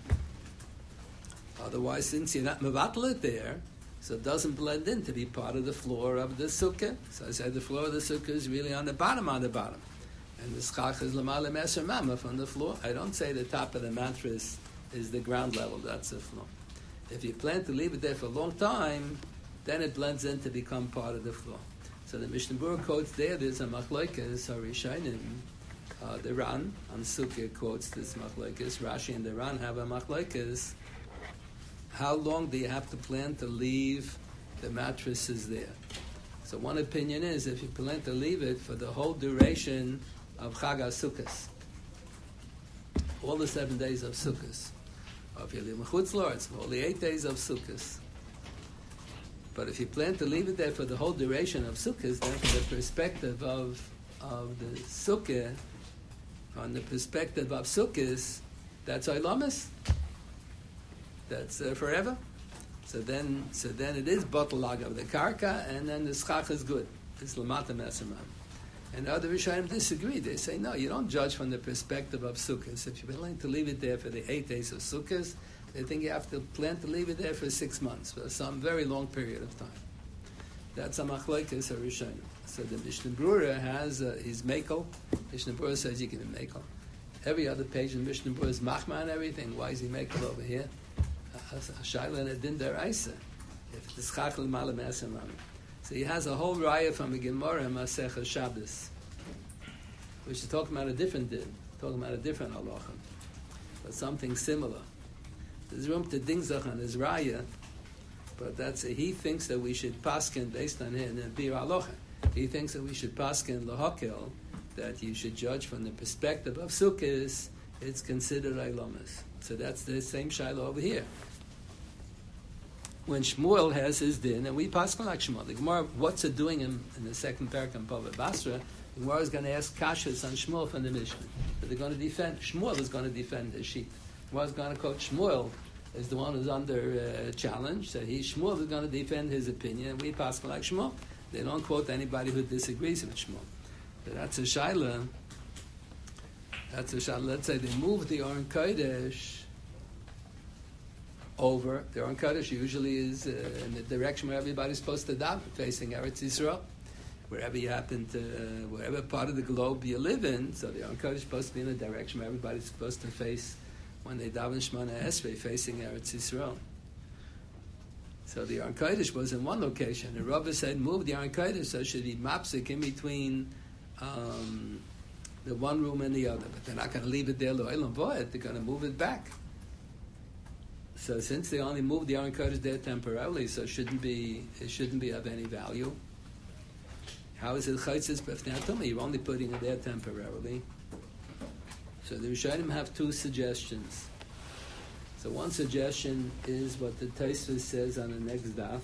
Otherwise, since you're not mevatel it there, so it doesn't blend in to be part of the floor of the sukkah. So I said the floor of the sukkah is really on the bottom. And the schach is lamala meser mama from the floor. I don't say the top of the mattress is the ground level, that's the floor. If you plan to leave it there for a long time, then it blends in to become part of the floor. So the Mishnah Berurah quotes there's a machlokes, Harishainim, the Ran, on Sukkah quotes this machlokes. Rashi and the Ran have a machlokes. How long do you have to plan to leave the mattresses there? So one opinion is if you plan to leave it for the whole duration of Chag HaSukkos, all the 7 days of Sukkos, or if you leave Mechutz La'aretz, for all the 8 days of Sukkos. But if you plan to leave it there for the whole duration of Sukkos, then from the perspective of the Sukkah, from the perspective of Sukkos, that's Oilamis. That's forever. So then it is botalag of the karka, and then the schach is good. It's lamata meserman. And other Rishonim disagree. They say, no, you don't judge from the perspective of Sukkot. If you're willing to leave it there for the 8 days of Sukkot, they think you have to plan to leave it there for 6 months, for some very long period of time. That's a machlokes of Rishonim. So the Mishnah Berurah has his mekel. Mishnah Berurah says you can be mekel. Every other page in Mishnah Berurah is machma and everything. Why is he mekel over here? Shaila and a din deraisa. If it's schach l'mala me'aseh mama. So he has a whole raya from a Gemara in Masechah Shabbos, which is talking about a different din, talking about a different halacha, but something similar. There's room to dingzach on his raya, but he thinks that we should paskin based on him and bir halacha. He thinks that we should paskin lahakel, that you should judge from the perspective of sukkahs. It's considered ailomas. So that's the same shaila over here. When Shmuel has his din, and we paskin like Shmuel, the Gemara, what's it doing in the second parak in Bava Basra? The Gemara is going to ask kashas on Shmuel from the Mishnah. But they're going to defend. Shmuel is going to defend his sheep. The Gemara is going to quote Shmuel is the one who's under challenge. So Shmuel is going to defend his opinion, and we paskin like Shmuel. They don't quote anybody who disagrees with Shmuel. But that's a shaila. That's a shaila. Let's say they move the Aron Kodesh over. The Aron Kodesh usually is in the direction where everybody's supposed to daven, facing Eretz Yisrael. Wherever you happen to, wherever part of the globe you live in, so the Aron Kodesh is supposed to be in the direction where everybody's supposed to face when they daven Shemona Esrei, facing Eretz Yisrael. So the Aron Kodesh was in one location. The Rava said, move the Aron Kodesh, so it should be mapsik in between the one room and the other. But they're not going to leave it there, lo'elam vo'ed. They're going to move it back. So since they only moved the Aron Kodesh there temporarily, so it shouldn't be of any value. How is it chaytzis b'fnei hatumah? You're only putting it there temporarily. So the Rishonim have two suggestions. So one suggestion is what the Tosfos says on the next daf.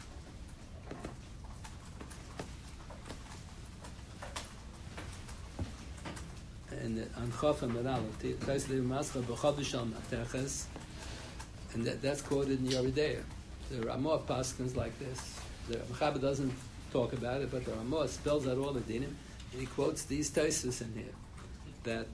And on Chaf and Meralov, Tosfos Mascha b'chodesh al mateches, and that's quoted in Yeridea. The Ramah paskins like this. The Mechaber doesn't talk about it, but the Ramah spells out all the dinim, and he quotes these Tosfos in here, that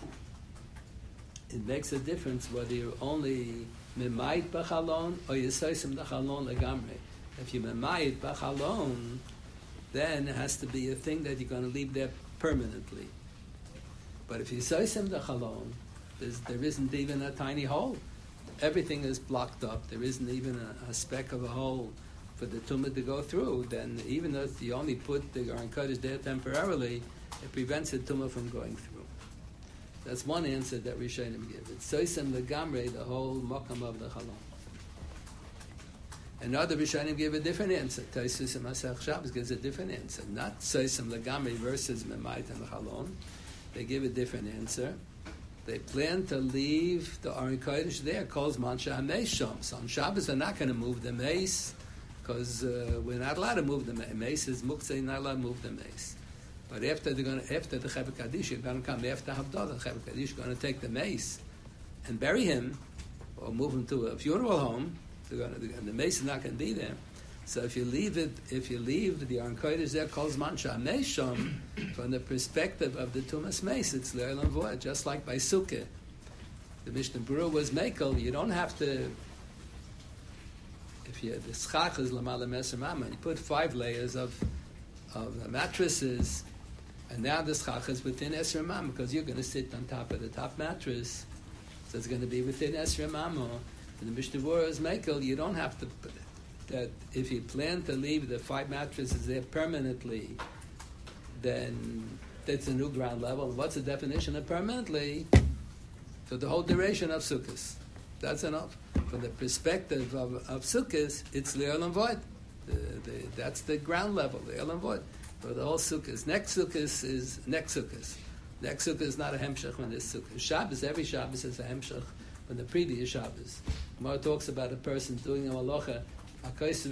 it makes a difference whether you're only memayit b'chalon or yisosim d'chalon legamrei. If you memayit b'chalon, then it has to be a thing that you're going to leave there permanently. But if you yisosim d'chalon, there isn't even a tiny hole. Everything is blocked up. There isn't even a speck of a hole for the tumah to go through. Then even if you only put the Aron Kodesh there temporarily, it prevents the tumah from going through. That's one answer that Rishonim give. It's soisem legamrei, the whole makam of the chalon. And other Rishonim give a different answer. Taisus and Masech Shabbos gives a different answer. Not Soisam Lagamri versus Memait and Chalon. They give a different answer. They plan to leave the Aron Kodesh there, calls Mansha HaMeisham. So on Shabbos they're not going to move the mace, because we're not allowed to move the mace. Mace is Muktzah, you're not allowed to move the mace. But after the Cheved Kaddish, you're going to come after Havdalah. The Cheved Kaddish is going to take the mace and bury him, or move him to a funeral home. And the mace is not going to be there. So if you leave the Aron Kodesh there, calls Mansha Meisham, from the perspective of the Tumas Mace, it's Le'el and Void, just like by Sukkah. The Mishnah Berurah was Mekel. You don't have to. If you the schach is Lamala Meser Mama, you put 5 layers of mattresses, and now the schach is within Esra Mama, because you're going to sit on top of the top mattress, so it's going to be within Esra Mama. And the Mishnah Berurah is Mekel. You don't have to. That if you plan to leave the 5 mattresses there permanently, then that's a new ground level. What's the definition of permanently? For the whole duration of Sukkot. That's enough. From the perspective of Sukkot, it's Le'el and Void. That's the ground level, Le'el and Void. For the whole Sukkot. Next Sukkot is next Sukkot. Next Sukkot is not a Hemshech when this Sukkot. Shabbos, every Shabbos is a Hemshech from the previous Shabbos. Gemara talks about a person doing a malacha. If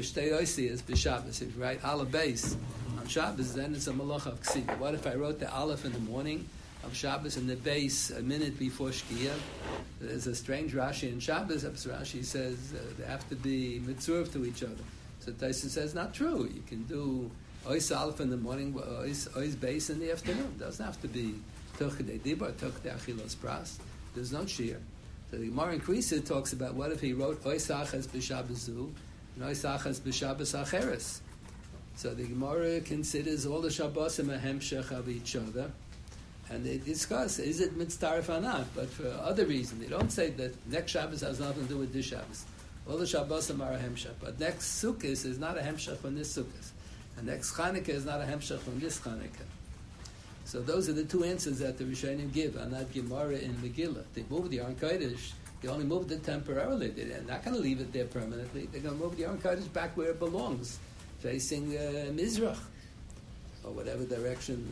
you write Aleph Beis on Shabbos, then it's a malacha of Ksiva. What if I wrote the Aleph in the morning of Shabbos and the Beis a minute before Shkia? There's a strange Rashi in Shabbos. Rashi says they have to be mitzurv to each other. So Taisa says not true. You can do Ois Aleph in the morning, Ois Beis in the afternoon. It doesn't have to be Tuch de Dibur, Tuch de Achilos Pras. There's no Shir. So the Gemara in Krisa talks about what if he wrote Ois Achas b'Shabbos Zu, Noisachas b'Shabbos Acheres. So the Gemara considers all the Shabbosim a hemshech of each other, and they discuss, is it mitztaref or not? But for other reasons. They don't say that next Shabbos has nothing to do with this Shabbos. All the Shabbosim are a hemshech. But next Sukkot is not a hemshech from this Sukkot. And next Chanukah is not a hemshech from this Chanukah. So those are the 2 answers that the Rishonim give on that Gemara in Megillah. They move the Aron Kodesh. They only moved it temporarily. They're not going to leave it there permanently. They're going to move the Aron Kodesh back where it belongs, facing Mizrach, or whatever direction.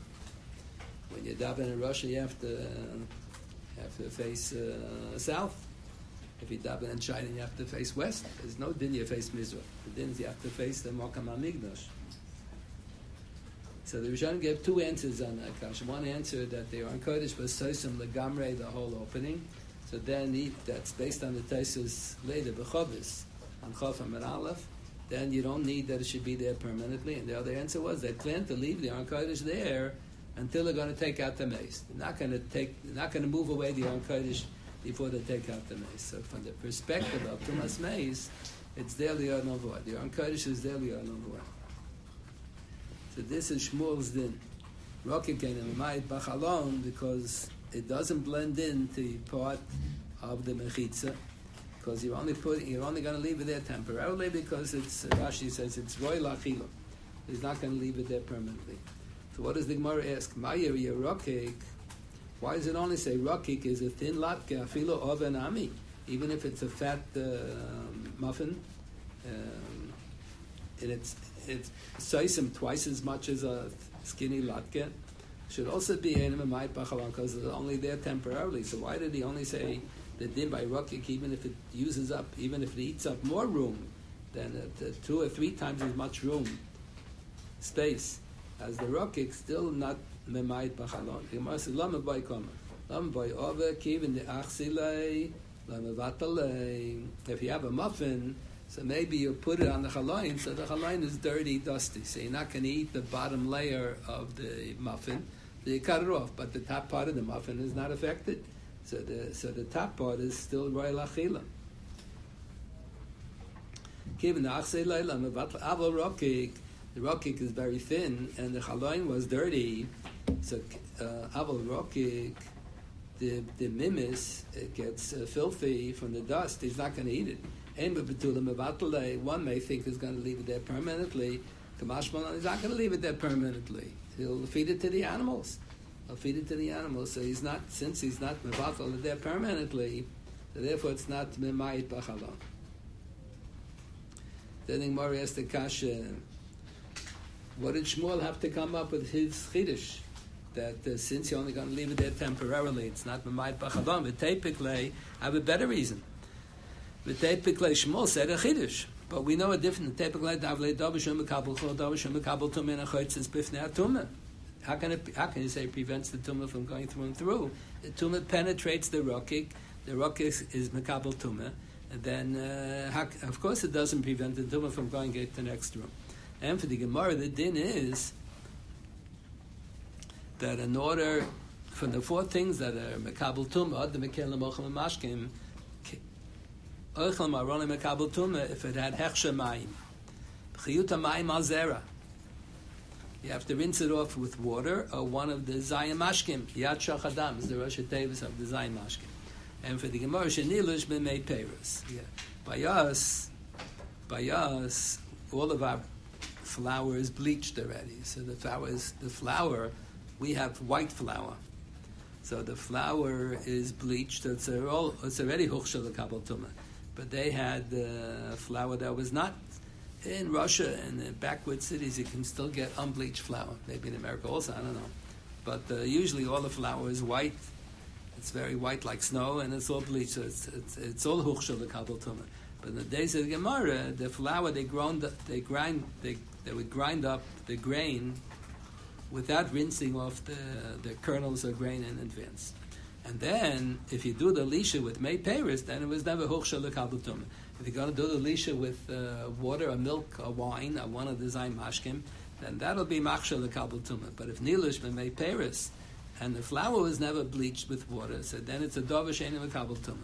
When you're davening in Russia, you have to face south. If you daven in China, you have to face west. There's no din you face Mizrach. The din is you have to face the Mokam HaMikdash. So the Rishonim gave 2 answers on that kasha. One answer that the Aron Kodesh was Soisam Legamrei, the whole opening. So then that's based on the Taisus later, B'Chovis, on Chofam and Aleph. Then you don't need that it should be there permanently. And the other answer was they plan to leave the Aron Kodesh there until they're going to take out the mace. They're not going to move away the Aron Kodesh before they take out the mace. So from the perspective of Tumas Mace, it's there Le'el and Void. The Aron Kodesh is there Le'el and Void. So this is Shmuel's din. Rokik and Emayit Bachalon, because it doesn't blend into part of the mechitza, because you're only going to leave it there temporarily, because it's Rashi says it's roy lachila. He's not going to leave it there permanently. So what does the Gemara ask? Ma'yer yerokik. Why does it only say rokik is a thin latke afilo oven ami, even if it's a fat muffin, and it's soisim twice as much as a skinny latke? Should also be Einimayit Bachalon, because it's only there temporarily. So why did he only say the din by Rokik, even if it eats up more room than 2 or 3 times as much space as the Rokik, still not Memayit Bachalon? The Gemara says, Lama boy koma. Lama boy over, kivin de achsilei, lama vatalei. If you have a muffin, so maybe you put it on the chalain, so the chalain is dirty, dusty. So you're not going to eat the bottom layer of the muffin. So you cut it off, but the top part of the muffin is not affected. So the top part is still royal achila. Given the achsilei lama vatalei, aval rokik. The rokik is very thin, and the chalain was dirty. So aval rokik, the mimis, it gets filthy from the dust. He's not going to eat it. One may think he's going to leave it there permanently. Kamashmalan is not going to leave it there permanently. He'll feed it to the animals. So since he's not mevatel there permanently, so therefore it's not memayit bachalon. Then the Gemara asked the kasha, what did Shmuel have to come up with his chiddush? That since you're only going to leave it there temporarily, it's not Mamayit B'Chavon. V'teipiklei, I have a better reason. V'teipiklei, Shmuel said a chiddush. But we know a different Teipiklei, Davlei Davashum Mekabel Chol, Davashum Mekabel Tumah, and Achoitzes Bifnei HaTumah. How can you say it prevents the Tumah from going through and through? The Tumah penetrates the Rokik. The Rokik is Mekabel Tumah. And then, of course, it doesn't prevent the Tumah from going to the next room. And for the Gemara, the din is that in order, from the four things that are Mekabel Tumah, the Mekelim, Ochel, and Mashkim, Ochel, Maron, and Mekabel Tumah, if it had Hechsher Mayim, Chiyuta Mayim Al Zera, you have to rinse it off with water, or one of the Zayim Mashkim, Yad Shachadam, is the Rosh Tevis of the Zayim Mashkim. And for the Gemara, Shenilush B'mei Peiros. By us, all of our flour is bleached already. So the flour, we have white flour. So the flour is bleached. It's already Huchshel L'Kabel Tumah. But they had flour that was not. In Russia and in backward cities, you can still get unbleached flour. Maybe in America also, I don't know. But usually all the flour is white. It's very white like snow, and it's all bleached. So it's all Huchshel L'Kabel Tumah. But in the days of the Gemara, the flour they would grind up the grain without rinsing off the kernels of grain in advance. And then, if you do the lisha with Mei Peiros, then it was never Huchshel L'Kabel Tumah. If you're going to do the lisha with water or milk or wine or one of the Zayim Mashkim, then that'll be Machshel L'Kabel Tumah. But if Nilush Mei Peiros, and the flour was never bleached with water, so then it's a Dover Shein L'Kabel Tumah.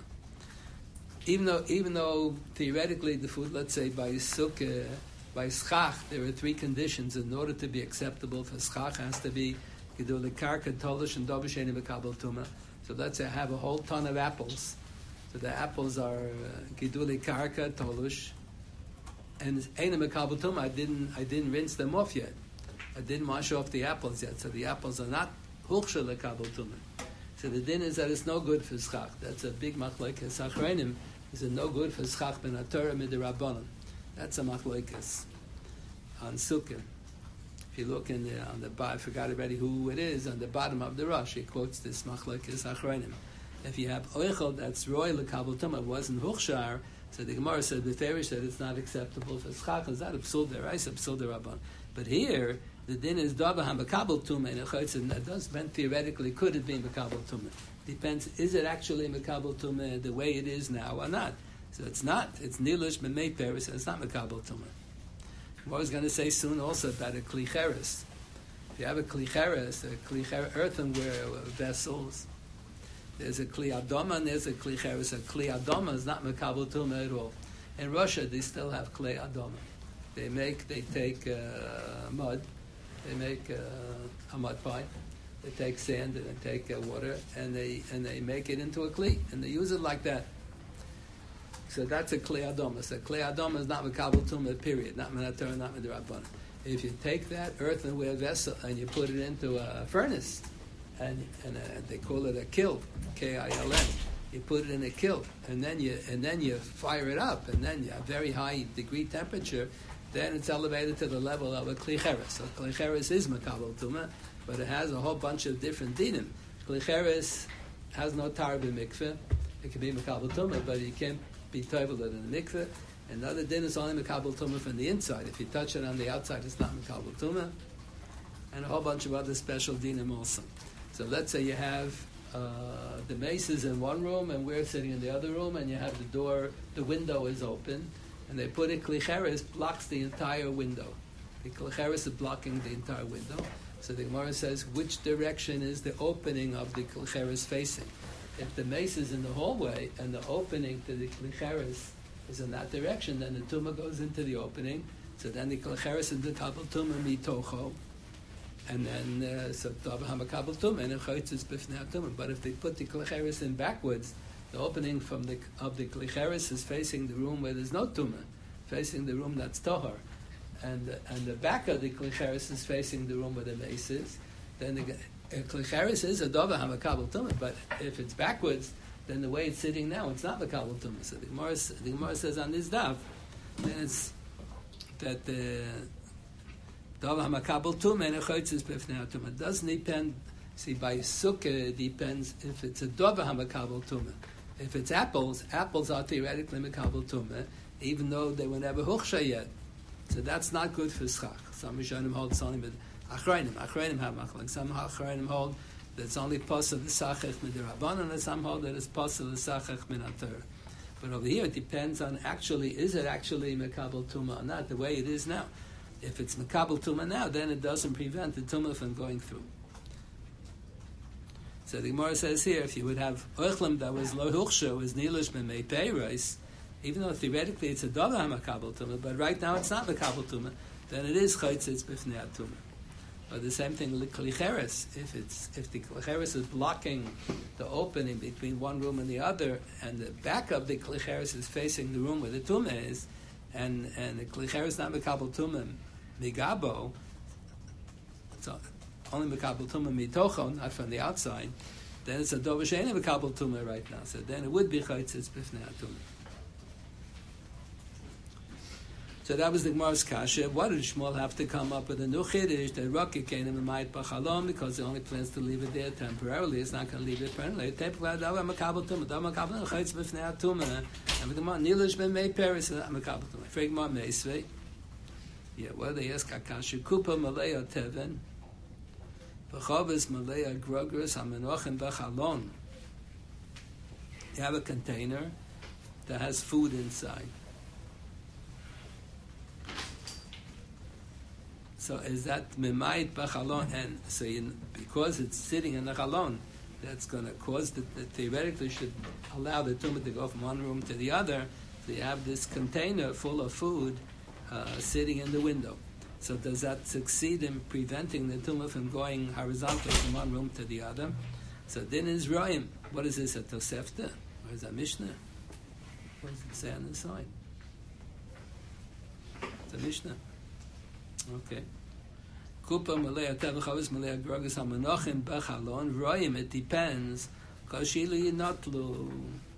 Even though theoretically the food, let's say by Sukkah, by Schach, there are three conditions in order to be acceptable. For Schach has to be Gedulei Karka, Tolish, and Dover Shein L'Kabel Tumah. So let's say I have a whole ton of apples. So the apples are Gedulei Karka, Tolish, and Ein L'Kabel Tumah. I didn't rinse them off yet. I didn't wash off the apples yet. So the apples are not Huchshel L'Kabel Tumah. So the din is that it's no good for Schach. That's a big machlokes Achronim. Is it no good for Schach ben HaTorah midrabanan? That's a machlokes on Sukkah. If you look on the bottom, I forgot already who it is, on the bottom of the Rosh, he quotes this machlokes Achronim. If you have oichel that's roy L'Kabel Tumah, wasn't Huchshar, so the Gemara said, the Farish said it's not acceptable for Schach. Is that a psul deraisa, psul derabanan? But here, the din is Dava HaMekabel Tumah, and it does mean theoretically could it be Mekabel Tumah? Depends, is it actually Mekabel Tumah the way it is now or not? So it's not. It's Nilush B'mei Peiros, and it's not Mekabel Tumah. I was going to say soon also about a Klicheres. If you have a Klicheres, earthenware vessels, there's a Kli Adoma and there's a Klicheres. A Kli Adoma is not Mekabel Tumah at all. In Russia, they still have Kli Adoma. They take mud. They make a mud pie. They take sand and they take water and they make it into a kli and they use it like that. So that's a kli adoma. So kli adoma is not Mekabel Tumah, period. Not Minatorah, not Midrabanan. If you take that earthenware vessel and you put it into a furnace, and they call it a kiln, K-I-L-N. You put it in a kiln and then you fire it up and then you have very high degree temperature. Then it's elevated to the level of a klicheres. So klicheres is Mekabel Tumah, but it has a whole bunch of different dinim. Klicheres has no tar b'mikveh. It can be Mekabel Tumah, but you can't be tovel in a mikveh. And the other din is only Mekabel Tumah from the inside. If you touch it on the outside, it's not Mekabel Tumah. And a whole bunch of other special dinim also. So let's say you have the maces in one room and we're sitting in the other room, and you have the window is open. And they put it, klicheres blocks the entire window. The klicheres is blocking the entire window. So the Gemara says, which direction is the opening of the klicheres facing? If the mace is in the hallway and the opening to the klicheres is in that direction, then the tumah goes into the opening. So then the klicheres is the Kabel Tumah mitocho. And then, so Dava HaMekabel Tumah, and it choitzes b'fnei tumah. But if they put the klicheres in backwards, the opening of the klicheres is facing the room where there's no tumah, facing the room that's tohar, and the back of the klicheres is facing the room where the mace is. Then the klicheres is a Dava HaMekabel Tumah, but if it's backwards, then the way it's sitting now, it's not Mekabel Tumah. So the Gemara says on this daf, then it's that the Davar HaMakabel Tumah and a Choitzes B'fnei HaTumah. It doesn't depend, see, by Sukkah, it depends if it's a Davar HaMakabel Tumah. If it's apples are theoretically Makabel Tumah, even though they were never Huchsha yet. So that's not good for Schach. Some Rishonim hold it's only with Achreinim. Achreinim have Machlek. Some Achreinim hold that it's only Pasal L'Sachech Midirabbanan, and some hold that it's Pasal L'Sachech Min HaTorah. But over here, it depends on is it actually Makabel Tumah or not, the way it is now. If it's Makabel Tumah now, then it doesn't prevent the Tumah from going through. So the Gemara says here, if you would have Oichlim that was Lo Huchsha, was Nilish B'mei Peiros, even though theoretically it's a Davar HaMakabel Tumah, but right now it's not Makabel Tumah, then it is Chaitzitz B'fnei HaTumah. Or the same thing with Klicheres. If the Klicheres is blocking the opening between one room and the other, and the back of the Klicheres is facing the room where the Tumah is, and the Klicheres not Makabel Tumah Migabo, so only Makabel Tumah Mitocho, not from the outside, then it's a Dover She'ein Makabel Tumah right now. So then it would be Chaitzitz B'fnei HaTumah. So that was the Gemara's kasha. What did Shmuel have to come up with a new chiddush that Rocky came in Mayit Bachalom because he only plans to leave it there temporarily. It's not going to leave it permanently. Temporarily, Davar HaMakabel Tumah, Davar HaMakabel Chayitz B'fnei HaTumah, and the Gemara Nilish B'mei Peres HaMakabel Tumah. Frag Gemara Meisvei. Yeah, well they ask Akasha Kupa Malaya Teven, V'Chavis Malaya Grogris HaMenochim B'Chalon. You have a container that has food inside. So is that Mimayit B'Chalon? And so because it's sitting in the Chalon, that's going to cause that theoretically should allow the tumah to go from one room to the other. So you have this container full of food sitting in the window. So does that succeed in preventing the tumah from going horizontally from one room to the other? So then is Royim. What is this, a Tosefta? Or is that Mishnah? What does it say on the side? It's a Mishnah. Okay. Kupa Malaya Tevachavis Malaya Grogas HaMenochim B'Chalon Royim. It depends. Kashili Yinotlu.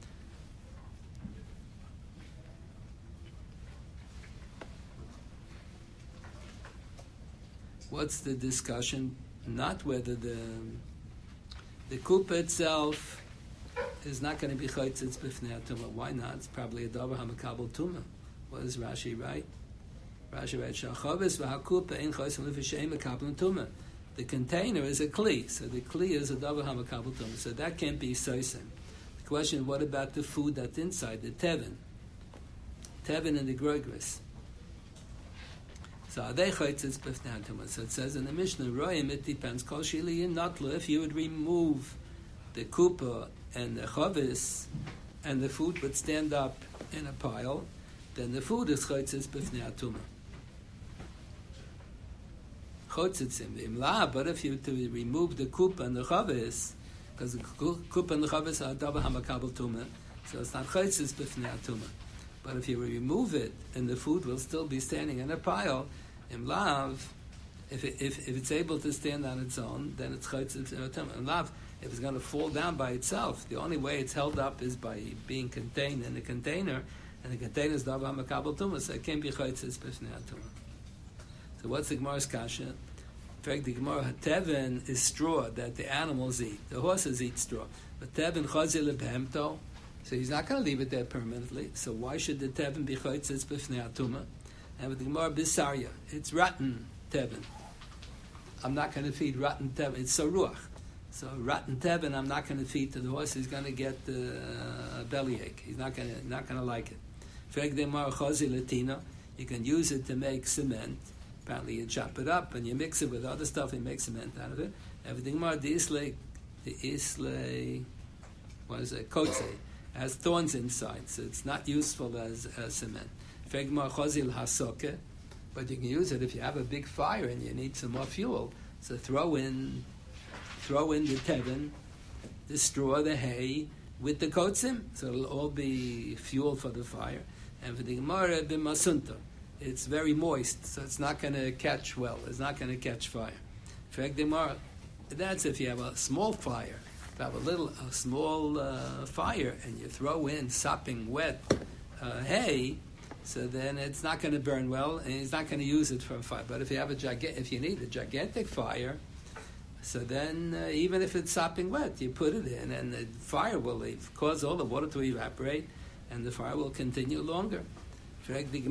What's the discussion? Not whether the kupa itself is not going to be Chaitzitz B'fnei HaTumah. Why not? It's probably a Davar HaMakabel Tumah. What does Rashi write? Rashi writes, "Shachavis v'hakupa ein chaysim l'fisheim makabel tumah." The container is a kli, so the kli is a davar hamakabel tumah. So that can't be soisim. The question: what about the food that's inside the tevin and the grogris? So are they chaytzitz b'fnei tumah? So it says in the Mishnah, "Royim." It depends. Kol shili yinotlu. If you would remove the kupa and the chavis, and the food would stand up in a pile, then the food is chaytzitz b'fnei tumah. But if you to remove the kupa and the chavis, because the kupa and the chavis are davar hamakabel tumah, so it's not chaytzitz b'fnei tumah. But if you remove it and the food will still be standing in a pile, in lav, if it's able to stand on its own, then it's chaytzitz b'fnei tumah. In lav, if it's going to fall down by itself, the only way it's held up is by being contained in a container, and the container is davar hamakabel tumah, so it can't be chaytzitz b'fnei tumah. So what's the Gemara's kasha? In fact, the Gemara Tevin is straw that the animals eat. The horses eat straw. But Tevin chazir lebehemto, so he's not going to leave it there permanently. So why should the Tevin be chaytzitz b'fnei HaTumah? And with the Gemara Bisarya, it's rotten Tevin. I'm not going to feed rotten Tevin. It's saruach. So rotten Tevin, I'm not going to feed to the horse. He's going to get a bellyache. He's not going to like it. In fact, the Gemara chazir letina, you can use it to make cement. Apparently you chop it up and you mix it with other stuff and make cement out of it. Everything more, the islay, what is it, kotze, has thorns inside, so it's not useful as cement. Fegmar chozil hasoke, but you can use it if you have a big fire and you need some more fuel. So throw in the tevin, the straw, the hay, with the kotzim, so it'll all be fuel for the fire. And for the Gemara, b'masunta, it's very moist, so it's not going to catch well. It's not going to catch fire. In fact, that's if you have a small fire. If you have a small fire, and you throw in sopping wet hay, so then it's not going to burn well, and he's not going to use it for a fire. But if you need a gigantic fire, so then even if it's sopping wet, you put it in, and the fire will cause all the water to evaporate, and the fire will continue longer. It's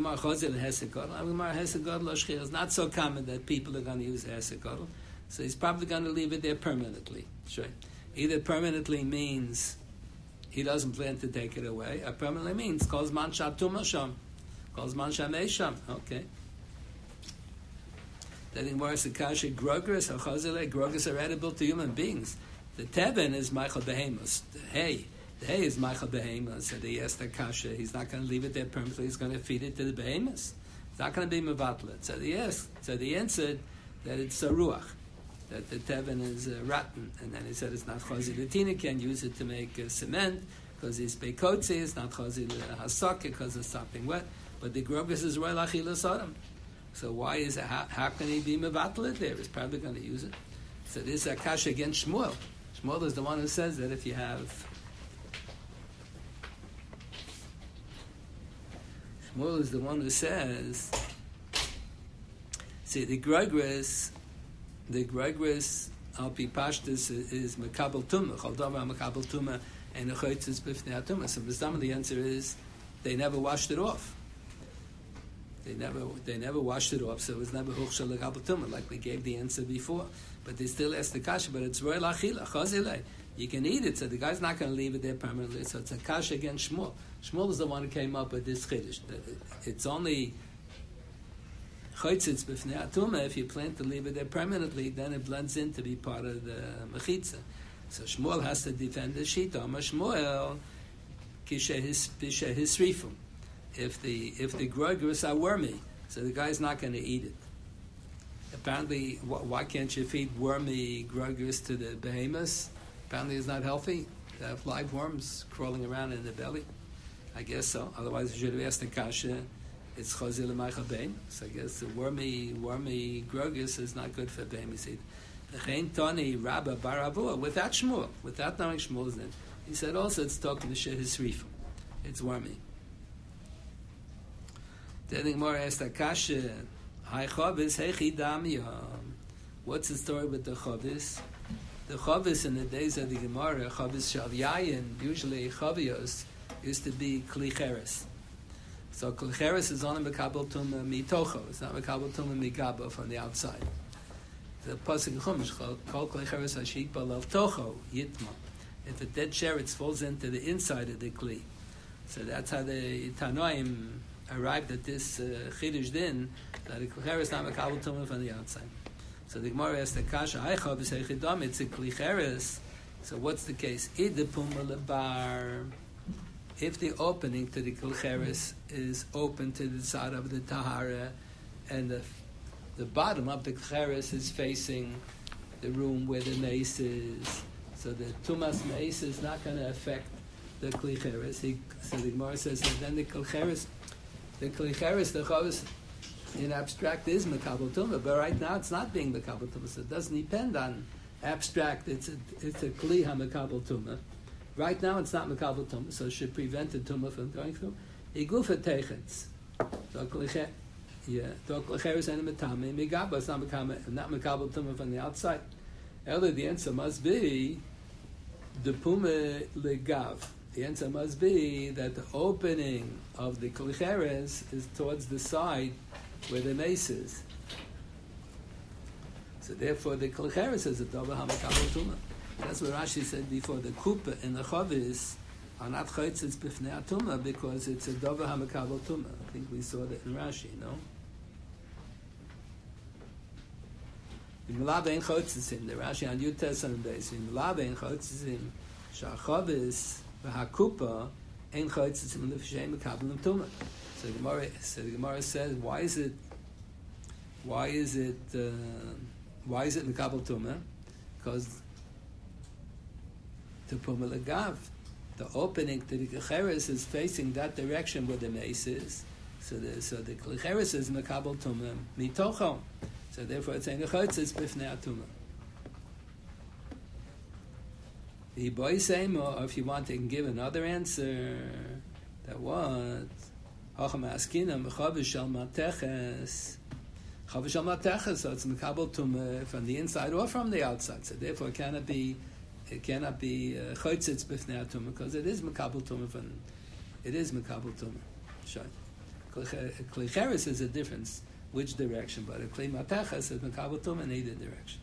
not so common that people are going to use hesed gadol, so he's probably going to leave it there permanently. Sure. Either permanently means he doesn't plan to take it away, or permanently means calls man shabtum sham, calls man shamesham. Okay. That in worse, the kasha grogris or chazile grogris are edible to human beings. The teben is Michael Behemoth. The hay is Michael Behemoth. So he asked the kasha. He's not going to leave it there permanently. He's going to feed it to the behemoths. It's not going to be mevatlet. So he answered that it's a ruach, that the teben is rotten, and then he said it's not chazil. The tina can use it to make cement because it's bekotzi. It's not chazil hasaka because it's stopping wet. But the grogris is royal achila sodom. So why is it? How can he be mevatlet there? He's probably going to use it. So this is a kasha against Shmuel. Shmuel is the one who says that if you have Shmuel is the one who says, see, the grogris al pi pashtus is mekabel tumah, chol davar mekabel tumah, and the choitzes b'fnei hatumah. So the answer is they never washed it off. They never washed it off, so it was never huchshel lekabel tumah, like we gave the answer before. But they still ask the kasha, but it's royal achila, chazilei. You can eat it, so the guy's not going to leave it there permanently. So it's a kasha against Shmuel. Shmuel is the one who came up with this chiddush. It's only choitzitz b'fnei hatumah. If you plan to leave it there permanently, then it blends in to be part of the mechitza. So Shmuel has to defend the shita. Amar Shmuel kishe hisrifum. If the grogris are wormy, so the guy's not going to eat it. Apparently, why can't you feed wormy grogris to the behemoths? Apparently it's not healthy. They have live worms crawling around in the belly. I guess so. Otherwise, you should have asked the kasha. It's chazil l'maycha bein. So I guess the wormy grogis is not good for behemoths either. V'chein tani rabba baravua, without Shmuel, without knowing Shmuel's name. He said also it's talking to shehisrifim. It's wormy. Then the Gemara asked the kasha, Hi chavis, hechi damya. What's the story with the chavis? The chavis in the days of the Gemara, chavis shal yayin, usually chavios, used to be klicheres. So klicheres is only mekabel tumah mitocho. It's not mekabel tumah migaba from the outside. The pasuk in Chumash, kol klicheres hashik balav tocho yitma. If a dead sheretz falls into the inside of the kli, so that's how the Tanoim arrived at this chidush din that the klicheres is not mekabel tumah from the outside. So the Gemara asked the kasha, it's a klicheres. So what's the case? If the opening to the klicheres is open to the side of the tahara, and the bottom of the klicheres is facing the room where the mace is, so the tumas mace is not going to affect the klicheres. So the Gemara says that then the klicheres, the chavis, in abstract is mekabel tumah, but right now it's not being mekabel tumah, so it doesn't depend on abstract. It's a kli ha-mekabel tumah. Right now it's not mekabel tumah, so it should prevent the tumah from going through. Igufa techetz. So klicheres and metame migaba. It's not mekabel tumah from the outside. Elder, the answer must be the puma legav. The answer must be that the opening of the klicheres is towards the side where the mace is. So therefore the klicheres is a davar hamakabel tumah. That's what Rashi said before. The kupa and the chavis are not choitzes b'fnei hatumah because it's a davar hamakabel tumah. I think we saw that in Rashi, no? V'melav ein chotzezim. The Rashi on Yud Testament base. V'melav ein chotzezim. Shachavis v'hakupa ein chotzezim l'fshem mekabel tumah. So the Gemara says, why is it mekabel tumah? Because the puma legav, the opening to the klicheres is facing that direction where the mace is. So the klicheres is mekabel tumah mitocho. So therefore, it's saying the chotzes b'fnei hatumah. The boy say more. If you want, they can give another answer. That what? Hacham askina mechavish shel mateches. Chavish shel mateches, so it's mekabel tumah from the inside or from the outside. So therefore, it cannot be choitzitz b'fnei tumah because it is mekabel tumah from. It is mekabel tumah. Sure. Kli cheres is a difference which direction, but a kli mateches is mekabel tumah in either direction.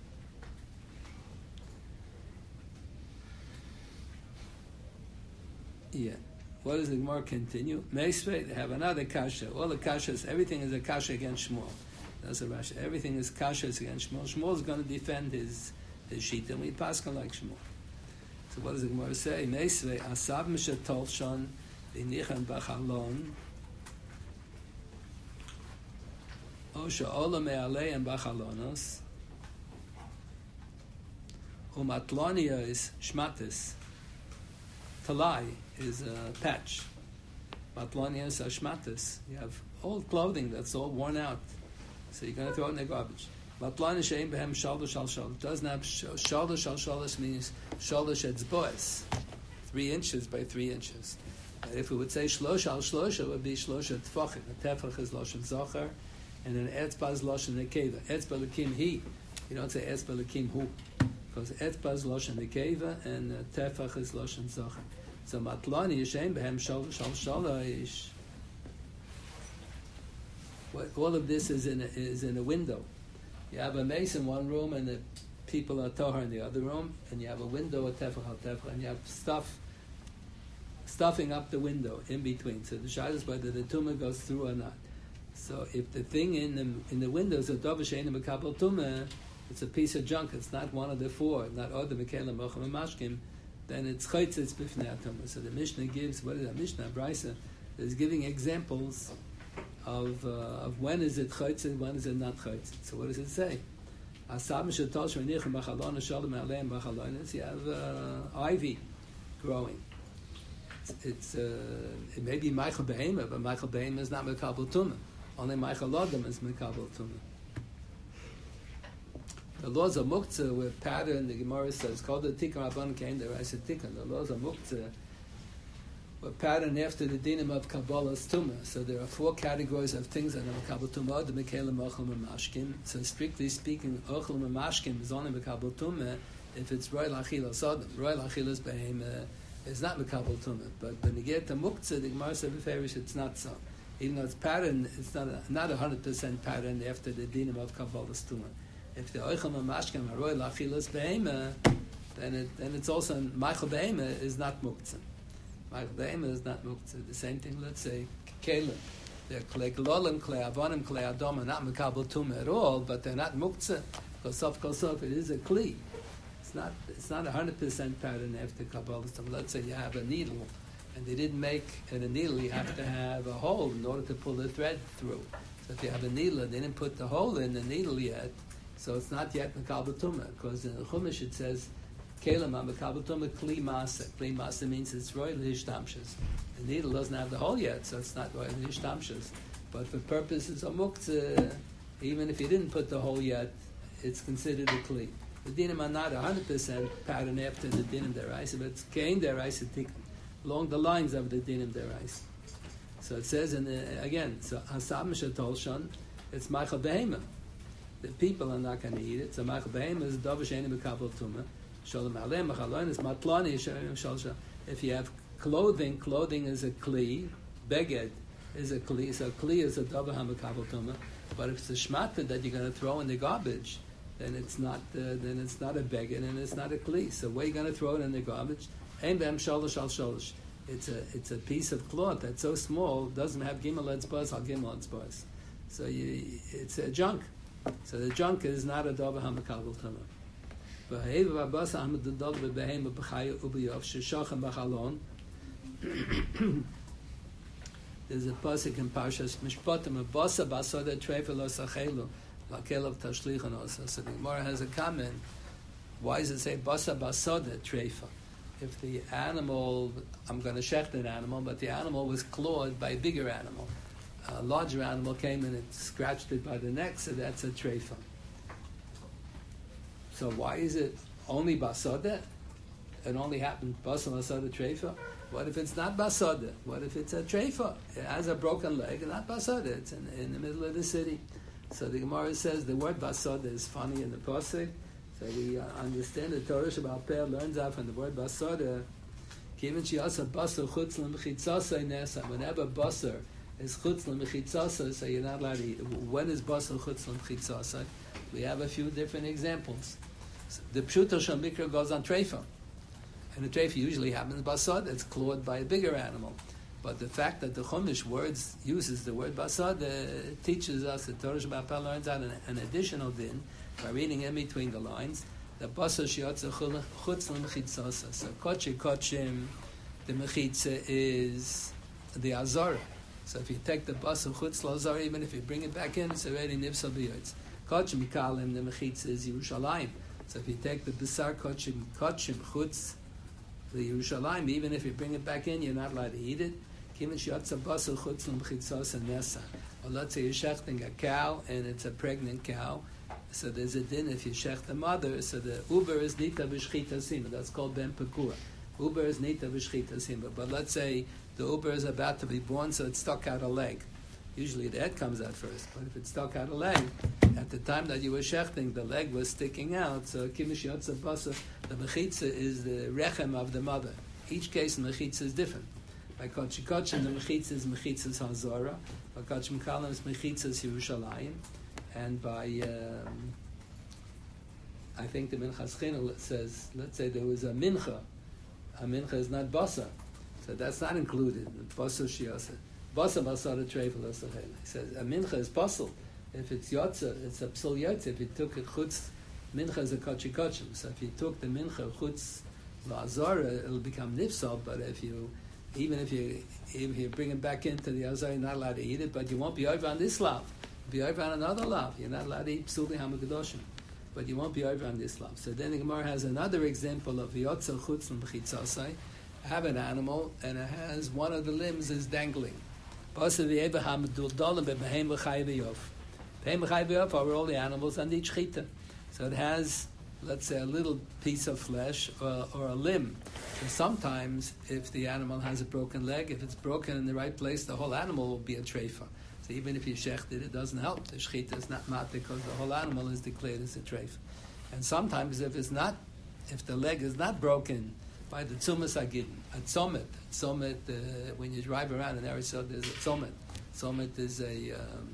Yeah. What does the Gemara continue? Meisvei, they have another kasha. All the kashas, everything is a kasha against Shmuel. That's a Rashi. Everything is kashas against Shmuel. Shmuel is going to defend his sheet, and we pass like Shmuel. So what does the Gemara say? Meisvei, asab mishatol shon, v'nichan b'chalon, o she'ola me'aleim b'chalonos, u'matlonia is shmatis. Talai is a patch. Matlonia is ashmatis. You have old clothing that's all worn out. So you're going to throw it in the garbage. Matlonia she'im behem shalosh al shalosh. It doesn't have shalosh al shalosh means shalosh etzbois. 3 inches by 3 inches. And if we would say shlosh al shlosh, it would be shlosh tefachim. A tefach is loshen zocher, and an etzba is loshen nekeva. Etzba lekim he. You don't say etzba lekim hu. Because etzba is loshen nekeva, and tefach is loshen zocher. So matlani yishem behem shal shalosh. All of this is in a window. You have a mace in one room, and the people are tohar in the other room, and you have a window, a tefach al tefach, and you have stuffing up the window in between. So the shayla is whether the tumah goes through or not. So if the thing in the window is a dov she'ein mekabel tumah, it's a piece of junk. It's not one of the 4, not other mekelim mochem mashkim. Then it's choitzitz b'fnei tumah. So the Mishnah gives, what is that Mishnah? Brisa is giving examples of when is it choitzitz and when is it not choitzitz. So what does it say? Asab mishatol shmeinichem b'chalon shalom aleim b'chalonis. You have ivy growing. It may be Michael Behema, but Michael Behema is not mekabel tumah. Only Michael Adam is mekabel tumah. The laws of muktzah were patterned. The Gemara says, "Called the tikkun rabban came the Raisa tikkun." The laws of muktzah were patterned after the dinim of Kabbalah's tumah. So there are 4 categories of things that are mekabel tumah: the mekelim, ochel, and mashkim. So strictly speaking, ochel and mashkim is only mekabel tumah if it's roy lachila sodom. Roy lachilas behema is not mekabel tumah. But when you get to muktzah, the Gemara said beferish it's not so. Even though it's patterned, it's not 100% patterned after the dinim of Kabbalah's tumah. If the oichel and mashkim are roy lachilas behema, then it's also Michael behema is not muktzah. Michael behema is not muktzah. The same thing. Let's say kelim. They're klei glolim, klei avonim, klei adom are not mekabel tumah at all, but they're not muktzah. Kosof it is a kli. It's not 100% pattern after Kabbalah's tumah. Let's say you have a needle, and they didn't make in a needle you have to have a hole in order to pull the thread through. So if you have a needle and they didn't put the hole in the needle yet, so it's not yet mekabel tumah, because in the Chumash it says, "Kelim mekabel tumah kli masa." Kli masa means it's royal hishtamshus. The needle doesn't have the hole yet, so it's not royal hishtamshus. But for purposes of muktzah, even if you didn't put the hole yet, it's considered a kli. The dinim are not 100% pattern after the dinim deraisa, but it's kein deraisa tikkun, along the lines of the dinim deraisa. So it says again, so hasam shetol shon, it's Michael behema. The people are not going to eat it. So Michael behema is dov she'ein mekabel tumah. Shalom aleim b'chalon is matlani shalom. If you have clothing is a kli. Beged is a kli. So kli is a dov hamekabel tumah. But if it's a shmata that you're going to throw in the garbage, then it's not a beged and it's not a kli. So where are you going to throw it in the garbage? Ein behem shalosh al shalosh. It's a piece of cloth that's so small, doesn't have gimel etzbos al gimel etzbos. So it's a junk. So the junk is not a dov hamekabel tumah. There's a pasuk in Parshas Mishpatim, "Basa basoda treifa lo sachelu, lakelav tashlichan osa." So the Gemara has a comment. Why does it say basa basoda treifa? If the animal, I'm going to shecht an animal, but the animal was clawed by a bigger animal. A larger animal came and it scratched it by the neck, so that's a treifa. So why is it only basodeh? it only happened basar basada treifa. What if it's not basada? What if it's a treifa? It has a broken leg and not basada. It's in the middle of the city. So the Gemara says the word basada is funny in the pasuk. So we understand the Torah Shabbat Peh learns out from the word basada. Whenever basar is chutz l'mechitzasa, so you're not allowed to eat. When is basar chutz l'mechitzasa? We have a few different examples. So the pshuto shel mikra goes on treifa, and the treifa usually happens basar. It's clawed by a bigger animal. But the fact that the Chumash words uses the word basar teaches us that Torah Shabbat Peh learns out an additional din by reading in between the lines. The basar shiatza chutz l'mechitzasa. So kochim, the mechitza is the azara. So if you take the basar chutz l'azara, even if you bring it back in, it's already nivsal b'yotz. Kochim kalim, the mechitza is Yerushalayim. So if you take the basar kochim chutz the Yerushalayim, even if you bring it back in, you're not allowed to eat it. Kimin shiatza basar chutz l'mechitzasa nesa. Or let's say you're shechting a cow and it's a pregnant cow. So there's a din if you shech the mother. So the uber is nita b'shchita sima. That's called ben pekura. Uber is nita b'shchita sima. But let's say the uber is about to be born, so it's stuck out a leg. Usually the head comes out first. But if it's stuck out a leg, at the time that you were shechting, the leg was sticking out. So kimish yotza basa, the mechitza is the rechem of the mother. Each case in mechitza is different. By kochikochim, the mechitza is hazara. By kochim kalam, it's mechitza is Yerushalayim. And by, I think the Minchas Chinuch says, let's say there was a mincha is not basa, so that's not included. Basa shiasa, basa basara treifel asachel. He says a mincha is basal. If it's yotza, it's a psul yotza. If you took it chutz, mincha is a kochikochim. So if you took the mincha chutz la'azara, it'll become nifsal. But if you bring it back into the azara, you're not allowed to eat it. But you won't be over on this lav. Be over on another lav. You're not allowed to eat psuli hamagedoshim, but you won't be over on this lav. So then the Gemara has another example of yotzer chutz l'mechitzasai. I have an animal and it has one of the limbs is dangling. Basa v'yeva hamaduldalim bebehem v'chai v'yof. Behem v'chai v'yof are all the animals and each chita. So it has, let's say, a little piece of flesh or a limb. So sometimes, if the animal has a broken leg, if it's broken in the right place, the whole animal will be a treifa. So even if you shecht it, it doesn't help. The shechita is not mat because the whole animal is declared as a treif. And sometimes if the leg is not broken by the tzumas agidin, a tzomet, when you drive around in Arizona, there's a tzomet. Tzomet is a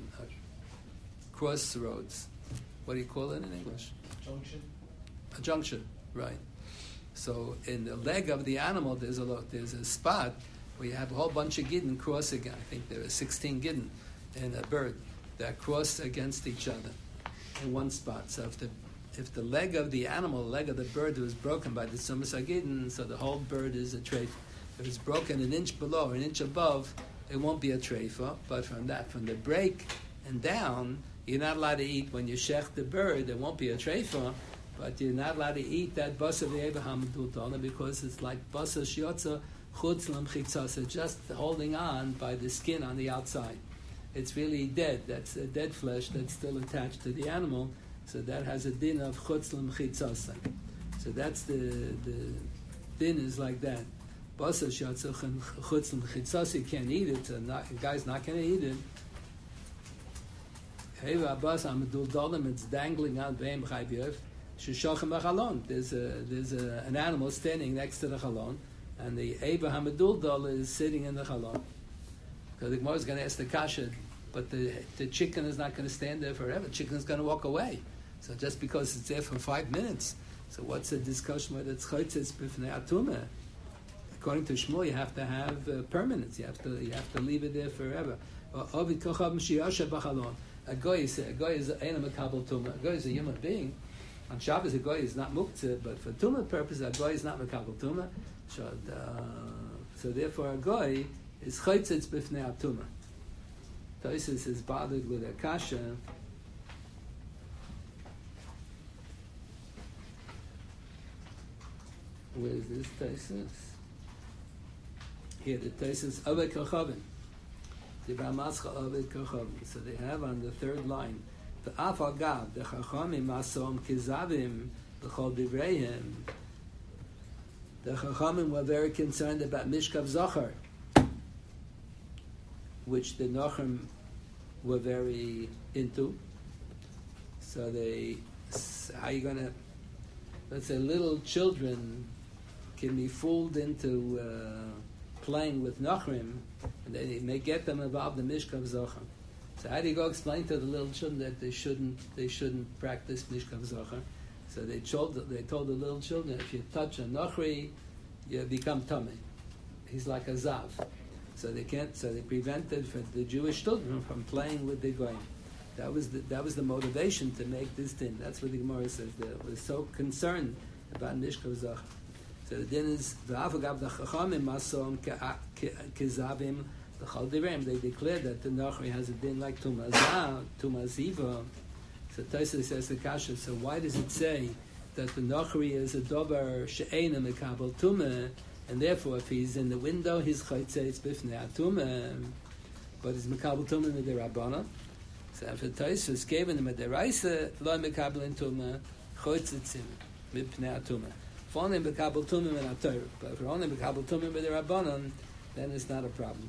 crossroads. What do you call it in English? Junction. A junction, right. So in the leg of the animal, there's a spot where you have a whole bunch of gidden crossing. I think there are 16 gidden in a bird that cross against each other in one spot. So if the leg of the animal, the leg of the bird was broken by the tzumas agidin, so the whole bird is a treifa. If it's broken an inch below or an inch above, it won't be a treifa. But from the break and down, you're not allowed to eat when you shech the bird. It won't be a treifa, but you're not allowed to eat that basa v'eva hamadultana because it's like basa shiotza chutz l'mchitzasa, just holding on by the skin on the outside. It's really dead. That's a dead flesh that's still attached to the animal. So that has a din of chutz l'mchitzasa. So that's the din is like that. Basa shiotza chutz l'mchitzasa, you can't eat it. A guy's not going to eat it. Heva basa hamaduldalim, it's dangling out be'em chai b'yof. Sheshochem b'chalon. There's an animal standing next to the chalon, and the Eva Hamaduldal is sitting in the chalon. Because the Gemara is going to ask the kasha, but the chicken is not going to stand there forever. The chicken is going to walk away. So just because it's there for 5 minutes, so what's the discussion whether it's chaytzis b'fnei atumah? According to Shmuel, you have to have permanence. You have to leave it there forever. Ovid kochav m'shiyasha b'chalon. A goy is a einam makabel tumah. A goy is a human being. On Shabbos, a goy is not muktzah, but for tumah purpose, a goy is not makabel tumah. So therefore, a goy is chaytzitz b'fnei atumah. Tosis is bothered with a kasha. Where is this Tosis? Here, the Tosis Oved Kochavim. The Ramascha Oved Kochavim. So they have on the third line, the Afagav, the Chachamim Asom Kizavim, the Chol Divreihim. The Chachamim were very concerned about Mishkav Zachar, which the Nochrim were very into. So how you going to, let's say little children can be fooled into playing with Nochrim, and they may get them involved in Mishkav Zachar. So how do you go explain to the little children that they shouldn't practice Mishkav Zachar? So they told the little children, if you touch a Nochri, you become Tamei. He's like a Zav. So they can't. So they prevented for the Jewish children from playing with the Goyim. That was the motivation to make this din. That's what the Gemara says. They were so concerned about Mishkav Zachar. So the din is v'afagav the Chachamim masom kezavim l'chal divrei. They declared that the Nochri has a din like Tumah Zav, Tumah Ziva. So Tosfos says the kasha. So why does it say that the Nochri is a dober she'ena mekabel Tumah, and therefore if he's in the window, his chaytzei b'fnei atumah, but he's mekabel Tumah with the Rabbanan. So if the Tosfos gave him a deraisa, lo mekabel Tumah chaytzitzim mipnei atumah. If only mekabel Tumah in aTorah, but if we're only mekabel Tumah with the Rabbanan, then it's not a problem.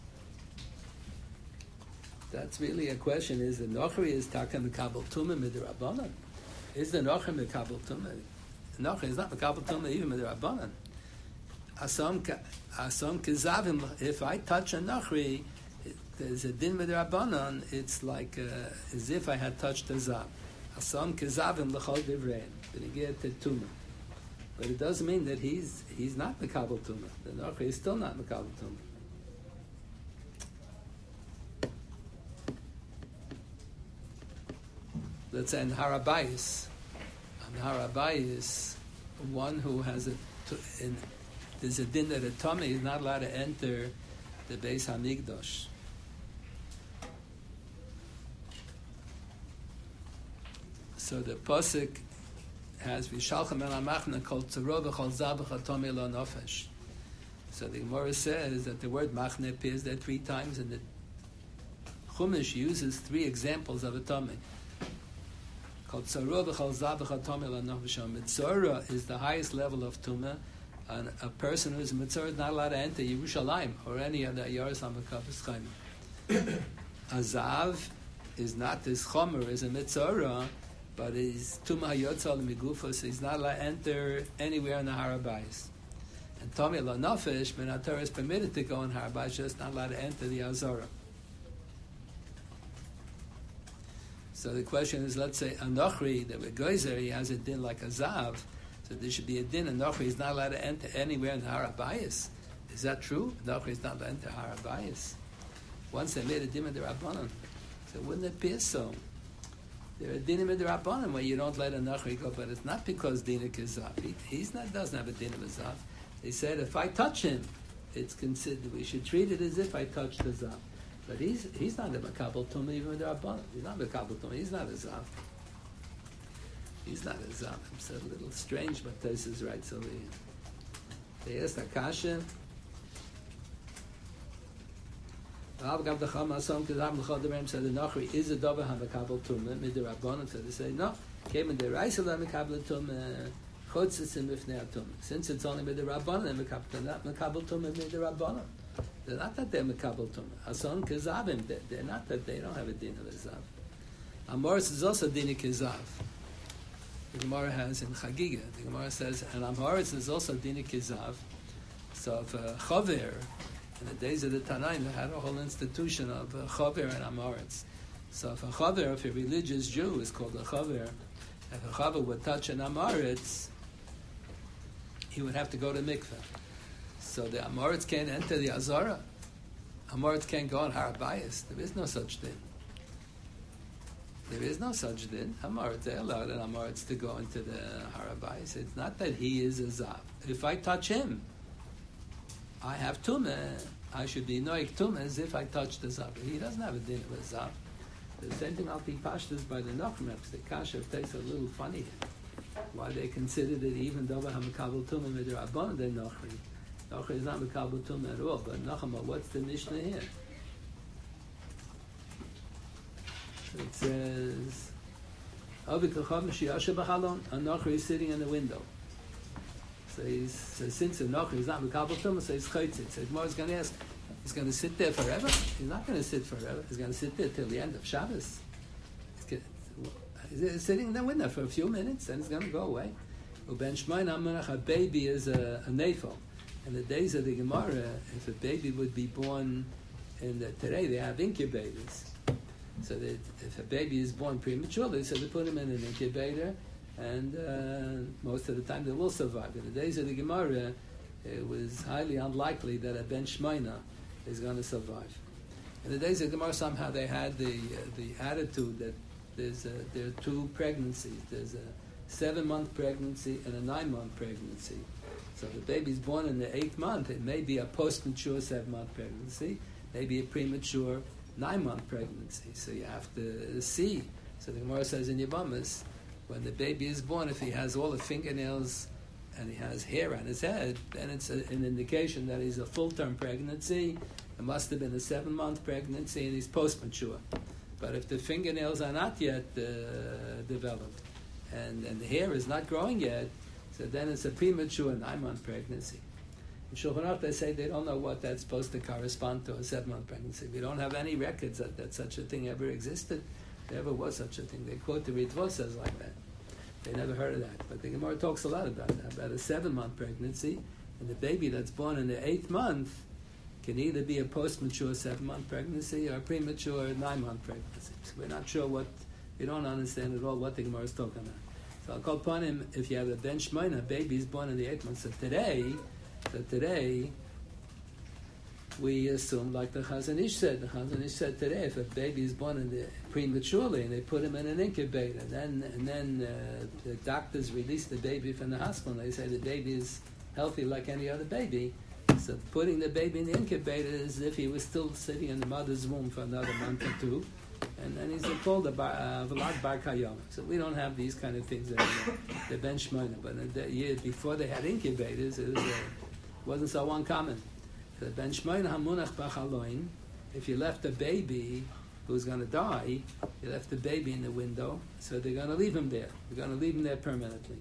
That's really a question. Is the Nochri is taka mekabel Tumah with the Rabbanan? Is the Nochri mekabel Tumah? The Nochri is not mekabel Tumah even with the Rabbanan. Asam kezavim. If I touch a Nochri, there's a din with the Rabbanan. It's like as if I had touched a Zav. Asam kezavim l'chol divrei. But he get to Tumah. But it doesn't mean that he's not mekabel Tumah. The Nochri is still not mekabel Tumah. Let's say in Harabayis, one who has there's a din that a Tomei is not allowed to enter the Beis Hamikdash. So the pasuk has Vishalchem el Hamachna Kol Tzaro V'Chol Zabach Tomei Lo Nofesh. So the Gemara says that the word Machne appears there 3 times, and the Chumash uses 3 examples of a Tomei. Mitzorah is the highest level of Tumah, and a person who is Mitzorah is not allowed to enter Yerushalayim or any other Yaris HaMakabes Chaim. Azav is not this Chomer, is a Mitzorah, but is Tumah HaYotzal Migufa, so he's not allowed to enter anywhere in the Harabayis. And Tomei Lo Nofesh, Ben HaTorah is permitted to go in Harabayis, just not allowed to enter the Azorah. So the question is, let's say a Nochri, that with Geyser, he has a din like a Zav, so there should be a din, a Nochri is not allowed to enter anywhere in the Harabayis. Is that true? Nochri is not allowed to enter Harabayis. Once they made a din with the Rabbanan, so wouldn't it appear so? There are dinim with the Rabbanan where you don't let a Nochri go, but it's not because dinik is Zav. He doesn't have a din of a Zav. They said, if I touch him, it's considered, we should treat it as if I touched the Zav. But he's not a Makabel Tumah even with the Rabbanan. He's not Makabel Tumah. He's not a Zav. He's not a Zav. It's a little strange, but Tosfos is right. So they asked Akasha. So the Nochri is a Dover HaMakabel Tumah mid the Rabbanan. So they say no. Came in the Reisa LaMakabel Tumah Chotzitzim B'fnei Atumah. Since it's only mid the Rabbanan, they're not Makabel Tumah mid the Rabbanan. They're not that they're mekabel tumah. Ason kezavim. They're not that they don't have a din of a zav. Amoritz is also din of kezav. The Gemara has in Chagiga. The Gemara says, and Amoritz is also din of kezav. So if a chaver, in the days of the Tanaim, they had a whole institution of chaver and Amoritz. So if a chaver, if a religious Jew is called a chaver, if a chaver would touch an Amoritz, he would have to go to mikveh. So the Amoritz can't enter the Azara. Amoritz can't go on Harabayis. There is no such thing. There is no such thing. Amoritz, they allowed an Amoritz to go into the Harabayis. It's not that he is a Zav. If I touch him, I have Tumah. I should be Noik Tumah as if I touched the Zav. He doesn't have a din of a Zav. The same thing I'll be pashtas by the Nochrim. The Kasha takes a little funny here. Why they considered it even though HaMakabel Tumah with the Rabbanan, they're Nochrim. Nochri is not Mekabel Tumah at all, but Nachama, what's the Mishnah here? It says, a Nochri is sitting in the window. So since Enoch is not Mekabel Tumah, so he's Chaytzit. So Gemara is going to ask, he's going to sit there forever? He's not going to sit forever. He's going to sit there till the end of Shabbos. He's sitting in the window for a few minutes, then he's going to go away. Uben Shmoina Amunach, a baby is a nefel. In the days of the Gemara, if a baby would be born, today they have incubators. So that if a baby is born prematurely, so they put him in an incubator, and most of the time they will survive. In the days of the Gemara, it was highly unlikely that a Ben Shmoina is going to survive. In the days of the Gemara, somehow they had the attitude that there are two pregnancies. There's a 7-month pregnancy and a 9-month pregnancy. So if the baby's born in the 8th month, it may be a post-mature 7-month pregnancy, maybe a premature 9-month pregnancy. So you have to see. So the Gemara says in Yevamos, when the baby is born, if he has all the fingernails and he has hair on his head, then it's an indication that he's a full-term pregnancy. It must have been a 7-month pregnancy and he's post-mature. But if the fingernails are not yet developed and the hair is not growing yet, so then it's a premature 9-month pregnancy. In Shulchan Aruch they say they don't know what that's supposed to correspond to, a 7-month pregnancy. We don't have any records that such a thing ever existed. There ever was such a thing. They quote the Ritva says like that. They never heard of that. But the Gemara talks a lot about that, about a 7-month pregnancy, and the baby that's born in the 8th month can either be a post-mature 7-month pregnancy or a premature 9-month pregnancy. So we're not sure we don't understand at all what the Gemara is talking about. So I'll call upon him, if you have a Ben Shmoina, a baby is born in the 8th month. So today, we assume, like the Chazon Ish said, today, if a baby is born prematurely and they put him in an incubator, and then the doctors release the baby from the hospital, and they say the baby is healthy like any other baby, so putting the baby in the incubator is as if he was still sitting in the mother's womb for another month or two, and then he's called a Vlad Bar Kayom. So we don't have these kind of things anymore. The Ben Shmoina, but in the years before they had incubators, it wasn't so uncommon. The Ben Shmoina Hamunach B'Chaloin, if you left a baby who's going to die, you left the baby in the window, so they're going to leave him there. They're going to leave him there permanently.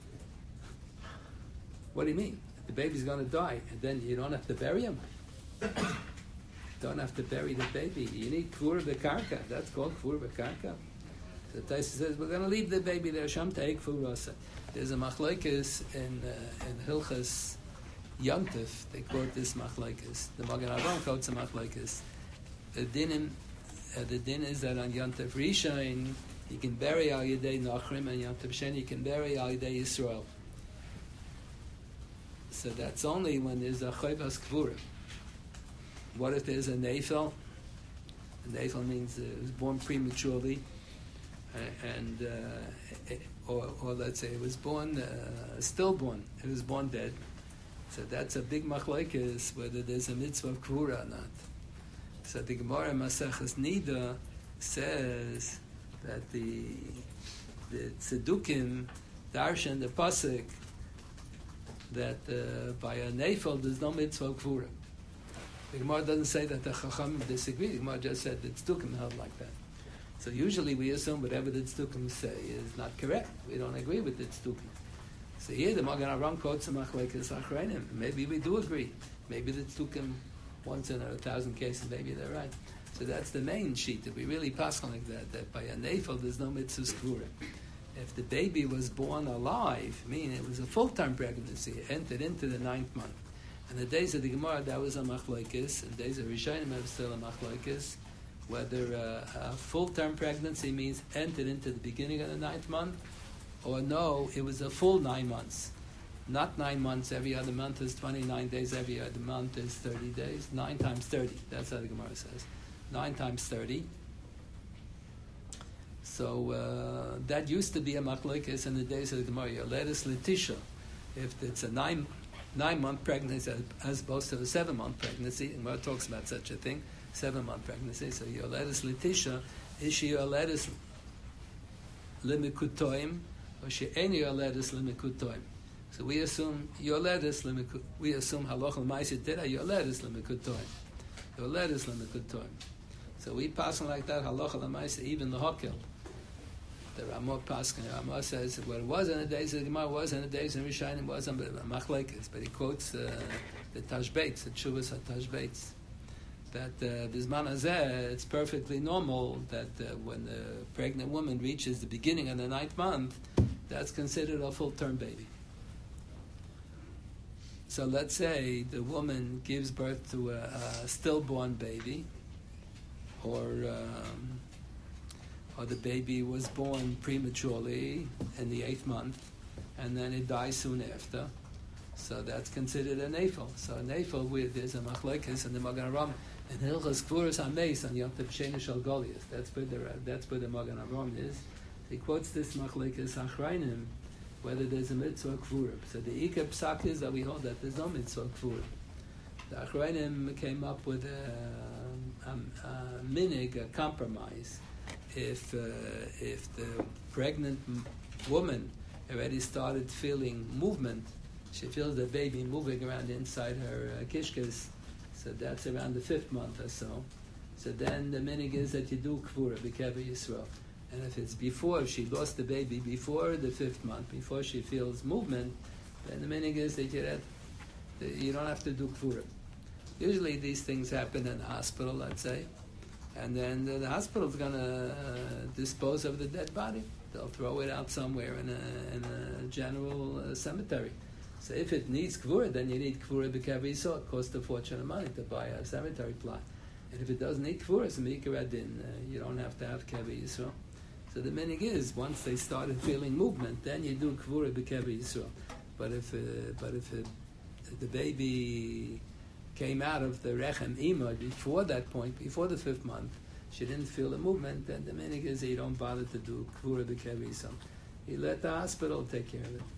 What do you mean? The baby's going to die, and then you don't have to bury him. Don't have to bury the baby. You need Kvur B'Karka. That's called Kvur B'Karka. So Taisa says, we're going to leave the baby there. Sham Teik Furasa. There's a machlokes in Hilchas Yontif. They quote this machlokes. The Magen Avraham quotes a machlokes. The din is that on Yontif Rishon, you can bury Al Yedei Nachrim, and Yontif Sheni, you can bury Al Yedei Yisrael. So that's only when there's a Chayvas Kvura. What if there's a Nefel? A Nefel means it was born prematurely, or let's say it was born stillborn. It was born dead. So that's a big machlokes whether there's a mitzvah of Kvura or not. So the Gemara Maseches Nida says that the Tzedukim darshan the pasuk that by a Nefel there's no mitzvah of Kvura. The Gemara doesn't say that the Chachamim disagree. The Gemara just said that Tzdukim held like that. So usually we assume whatever the Tzdukim say is not correct. We don't agree with the Tzdukim. So here the Magen Avraham quotes a machlokes achreinim. Maybe we do agree. Maybe the Tzdukim, once in 1,000 cases, maybe they're right. So that's the main sheet, that we really pass on like that by a Nefel there's no mitzvah skura. If the baby was born alive, meaning it was a full-term pregnancy, it entered into the 9th month. In the days of the Gemara, that was a machlokes. In the days of Rishonim, it was still a machlokes. Whether a full-term pregnancy means entered into the beginning of the 9th month, or no, it was a full 9 months. Not 9 months, every other month is 29 days, every other month is 30 days. 9 times 30, that's how the Gemara says. 9 times 30. So that used to be a machlokes in the days of the Gemara. Yoledes Letisha. If it's a 9-month pregnancy as opposed to a 7-month pregnancy, and Gemara talks about such a thing, 7-month pregnancy. So Yoledes Letisha, is she Yoledes Limikutoim, or she any Yoledes Limikutoim? So we assume Yoledes Limikutoim. We assume Haloch L'Maisi Tira Yoledes Limikutoim. Yoledes Limikutoim. So we pass on like that Haloch L'Maisi even the Hokel. The Ramah Paskin, the Ramah says, well, it was in the days of the Gemara, it was in the days of Rishonim, it was in the Machlekes, but he quotes the Tashbeitz, the Tshuvas HaTashbeitz, that Bisman Hazeh, it's perfectly normal that when the pregnant woman reaches the beginning of the 9th month, that's considered a full-term baby. So let's say the woman gives birth to a stillborn baby, or the baby was born prematurely in the 8th month, and then it dies soon after. So that's considered a nafel. So a nafel, there's a machlekes and the Magen Avraham and Hilchas Kvuras Hameis on Yom Tov Sheni Shel Goliath. That's where the Magen Avraham is. He quotes this machlekes Achrayim, whether there's a mitzvah kvura. So the Ikar Psak is that we hold that there's no mitzvah kvura. The Achrayim came up with a minig, a compromise. If the pregnant woman already started feeling movement, she feels the baby moving around inside her kishkas, so that's around the 5th month or so. So then the minig is that you do kvura, b'kever Yisrael. And if it's before, if she lost the baby before the 5th month, before she feels movement, then the minig is that you don't have to do kvura. Usually these things happen in the hospital, let's say, and then the hospital's going to dispose of the dead body. They'll throw it out somewhere in a general cemetery. So if it needs kvura, then you need kvura b'kever Yisrael. It costs a fortune of money to buy a cemetery plot. And if it doesn't need kvura, it's mikra adin. You don't have to have kever Yisrael. So the minig is, once they started feeling movement, then you do kvura b'kever Yisrael. But if the baby came out of the rechem ima before that point, before the 5th month, she didn't feel the movement, then the minig is that you don't bother to do kvura b'kever Yisrael. You let the hospital take care of it.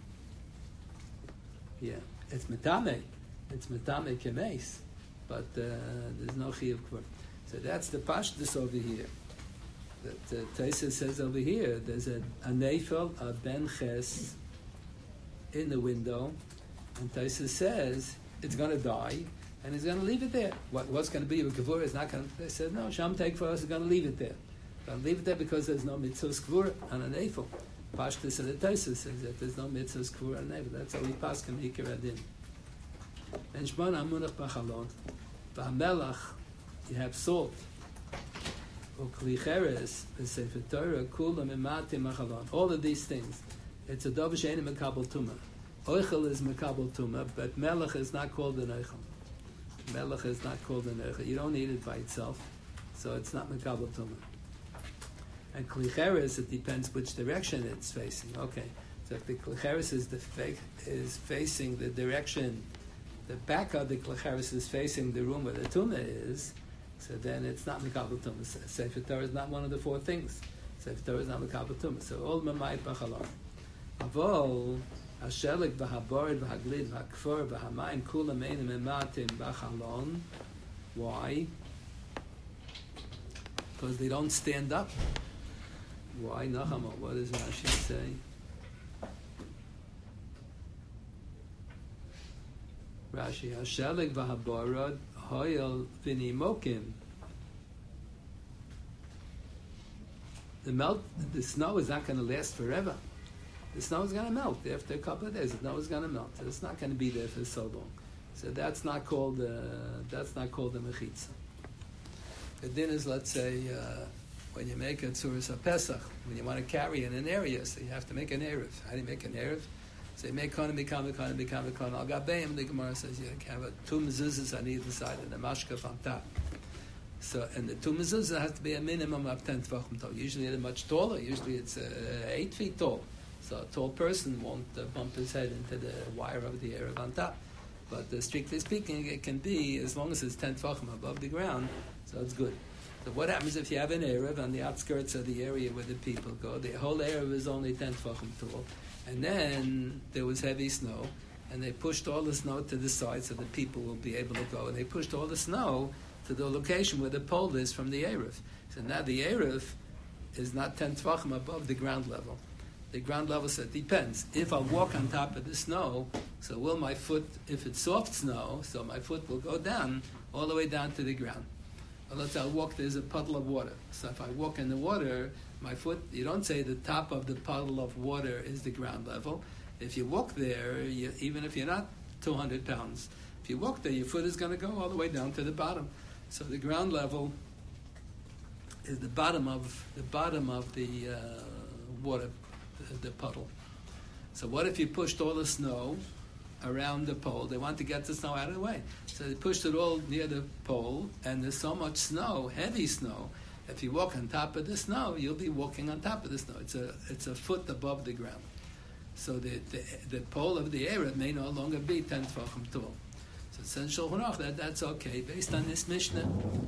Yeah, it's metame. It's metame kemes. But there's no chiyuv kvura. So that's the pashtus over here. That Taisa says over here, there's a nefel, a ben ches, in the window, and Taisa says it's going to die, and he's going to leave it there. What's going to be with kvura is not going to. They said no. Sham take for us is going to leave it there. Going to leave it there because there's no mitzvahs kvura on a nefel. Pashtus of the Taisa says that there's no mitzvahs kvura on a nefel. That's how we pass him ikar adin. And shmon amunach b'chalon. V'hamelach, you have salt. Ukli cheres, v'sefer Torah, kula mimati machalon. All of these things. It's a dov she'enim mekabel tumah. Oichel is mekabel tumah, but melech is not called an oichel. Melech is not called an oichel. You don't eat it by itself, so it's not mekabel tumah. And kli cheres, it depends which direction it's facing. Okay, so if the kli cheres is facing the direction, the back of the klecheres is facing the room where the tumah is, so then it's not mekabel tumah. Sefer Torah is not one of the 4 things. Sefer Torah is not mekabel tumah. So all mamayit b'chalon. Avol hashelik v'haborid v'haglid v'hakfor v'hamayim kulam einim ematim b'chalon. Why? Because they don't stand up. Why? Nachama, what does Rashi say? Rashi, hashelik v'haborod hoyel v'nimokim. The snow is not going to last forever. The snow is going to melt after a couple of days. The snow is going to melt. So it's not going to be there for so long. So that's not called a mechitza. The din is, let's say, when you make a tzuras HaPesach, when you want to carry in an area, so you have to make an erev. How do you make an erev? So you make kohen, become a kohen. Al gabeim, the Gemara says you have 2 mezuzahs on either side and a mashkaf on top. So, and the 2 mezuzahs has to be a minimum of 10 tvachim tall. Usually they're much taller. Usually it's 8 feet tall. So a tall person won't bump his head into the wire of the erev on top. But strictly speaking, it can be, as long as it's 10 tvachim above the ground, so it's good. So what happens if you have an erev on the outskirts of the area where the people go? The whole erev is only 10 tvachim tall. And then there was heavy snow, and they pushed all the snow to the side so that people will be able to go. And they pushed all the snow to the location where the pole is from the erev. So now the erev is not 10 tvachim above the ground level. The ground level, so it depends. If I walk on top of the snow, so will my foot, if it's soft snow, so my foot will go down, all the way down to the ground. Or let's say I walk, there's a puddle of water. So if I walk in the water, my foot, you don't say the top of the puddle of water is the ground level. If you walk there, even if you're not 200 pounds, if you walk there, your foot is going to go all the way down to the bottom. So the ground level is the bottom of the water, the puddle. So what if you pushed all the snow around the pole? They want to get the snow out of the way. So they pushed it all near the pole, and there's so much snow, heavy snow. If you walk on top of the snow, you'll be walking on top of the snow. It's a foot above the ground. So the pole of the Erev may no longer be 10 tefachim tall. So it says Shulchan Aruch that's okay based on this Mishnah.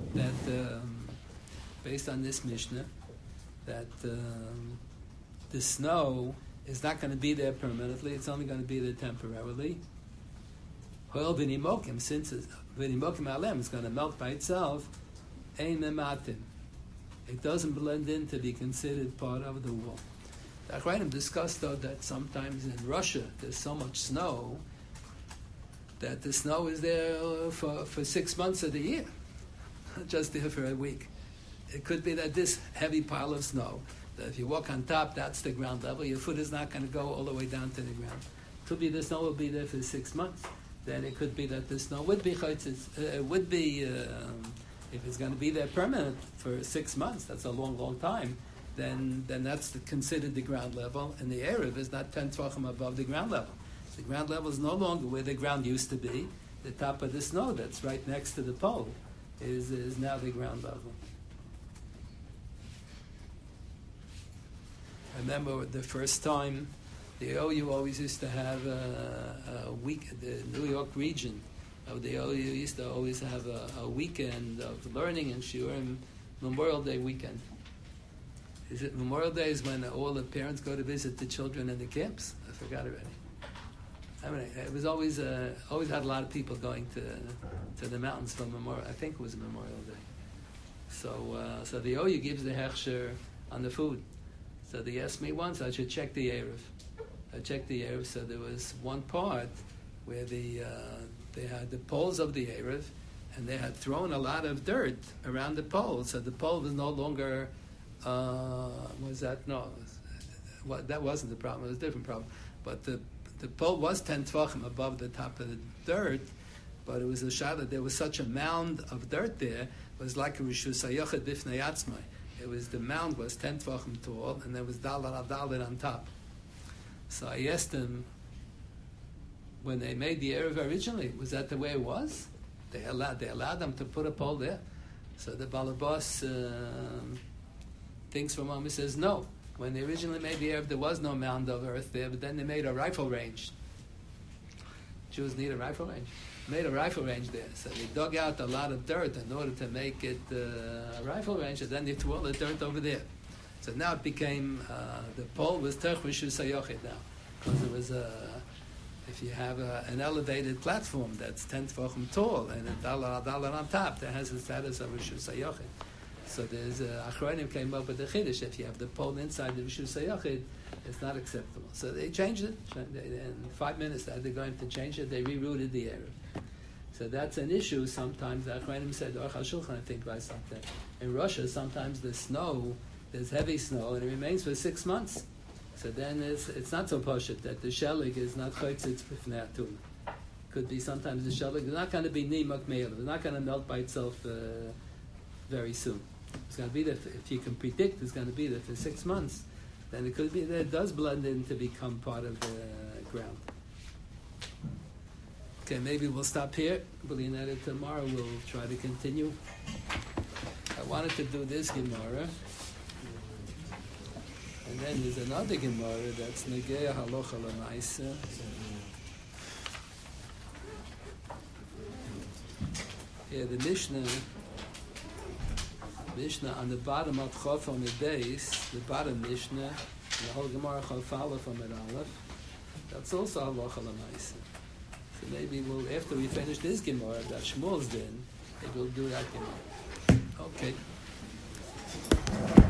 That the snow is not going to be there permanently. It's only going to be there temporarily. Hoil v'nimokim, since v'nimokim alem is going to melt by itself, ein mematim. It doesn't blend in to be considered part of the wall. The Achrayim discussed though that sometimes in Russia there's so much snow that the snow is there for 6 months of the year, not just there for a week. It could be that this heavy pile of snow, that if you walk on top, that's the ground level. Your foot is not going to go all the way down to the ground. It could be the snow will be there for 6 months. Then it could be that the snow would be if it's going to be there permanent for 6 months. That's a long, long time. Then that's considered the ground level, and the Erev is not 10 tefachim above the ground level. The ground level is no longer where the ground used to be. The top of the snow that's right next to the pole is now the ground level. I remember the first time the OU always used to have a week, the New York region of the OU used to always have a weekend of learning and shiurim, Memorial Day weekend. Is it Memorial Day is when all the parents go to visit the children in the camps? I forgot already. I mean, it was always had a lot of people going to the mountains for Memorial. I think it was Memorial Day. So the OU gives the hechsher on the food. So they asked me once I should check the Erev. I checked the Erev. So there was one part where they had the poles of the Erev, and they had thrown a lot of dirt around the pole. So the pole was no longer. That wasn't the problem. It was a different problem. But the pole was 10 tefachim above the top of the dirt, but it was a shada. There was such a mound of dirt there. It was like a rishus hayachid bifnei atzmai. It was the mound was 10 tefachim tall, and there was dalit on top. So I asked him, when they made the Erev originally, was that the way it was? They allowed them to put a pole there. So the balabas thinks from him. He says no. When they originally made the Erev, there was no mound of earth there, but then they made a rifle range. Jews need a rifle range. Made a rifle range there. So they dug out a lot of dirt in order to make it a rifle range, and then they threw all the dirt over there. So now it became, the pole was Terch Rishus HaYochid now. Because it was, if you have an elevated platform that's 10 tefachim tall, and a dollar on top, that has the status of Rishus HaYochid. So there's Achronim came up with the Chiddush. If you have the pole inside the Rishus HaYochid, it's not acceptable. So they changed it. In 5 minutes that they're going to change it, they rerouted the Erev. So that's an issue. Sometimes the Achronim said, Aruch HaShulchan, I think, by something. In Russia, sometimes the snow, there's heavy snow, and it remains for 6 months. So then it's not so poshut that the shelig is not chaytzitz b'fnei atum. Could be sometimes the shelig is not going to be nimak me'el. It's not going to melt by itself very soon. It's going to be there, if you can predict it's going to be there for 6 months, then it could be that it does blend in to become part of the ground. Okay, maybe we'll stop here. Tomorrow we'll try to continue. I wanted to do this Gemara. And then there's another Gemara that's Negea Halocha L'Maisa. Yeah, the Mishnah on the bottom of Chof on the base, the bottom Mishnah, the whole Gemara Chof Aleph on Aleph, that's also Halocha L'Maisa. So maybe we'll, after we finish this Gemara, that Shmuel's din, maybe we'll do that Gemara. Okay.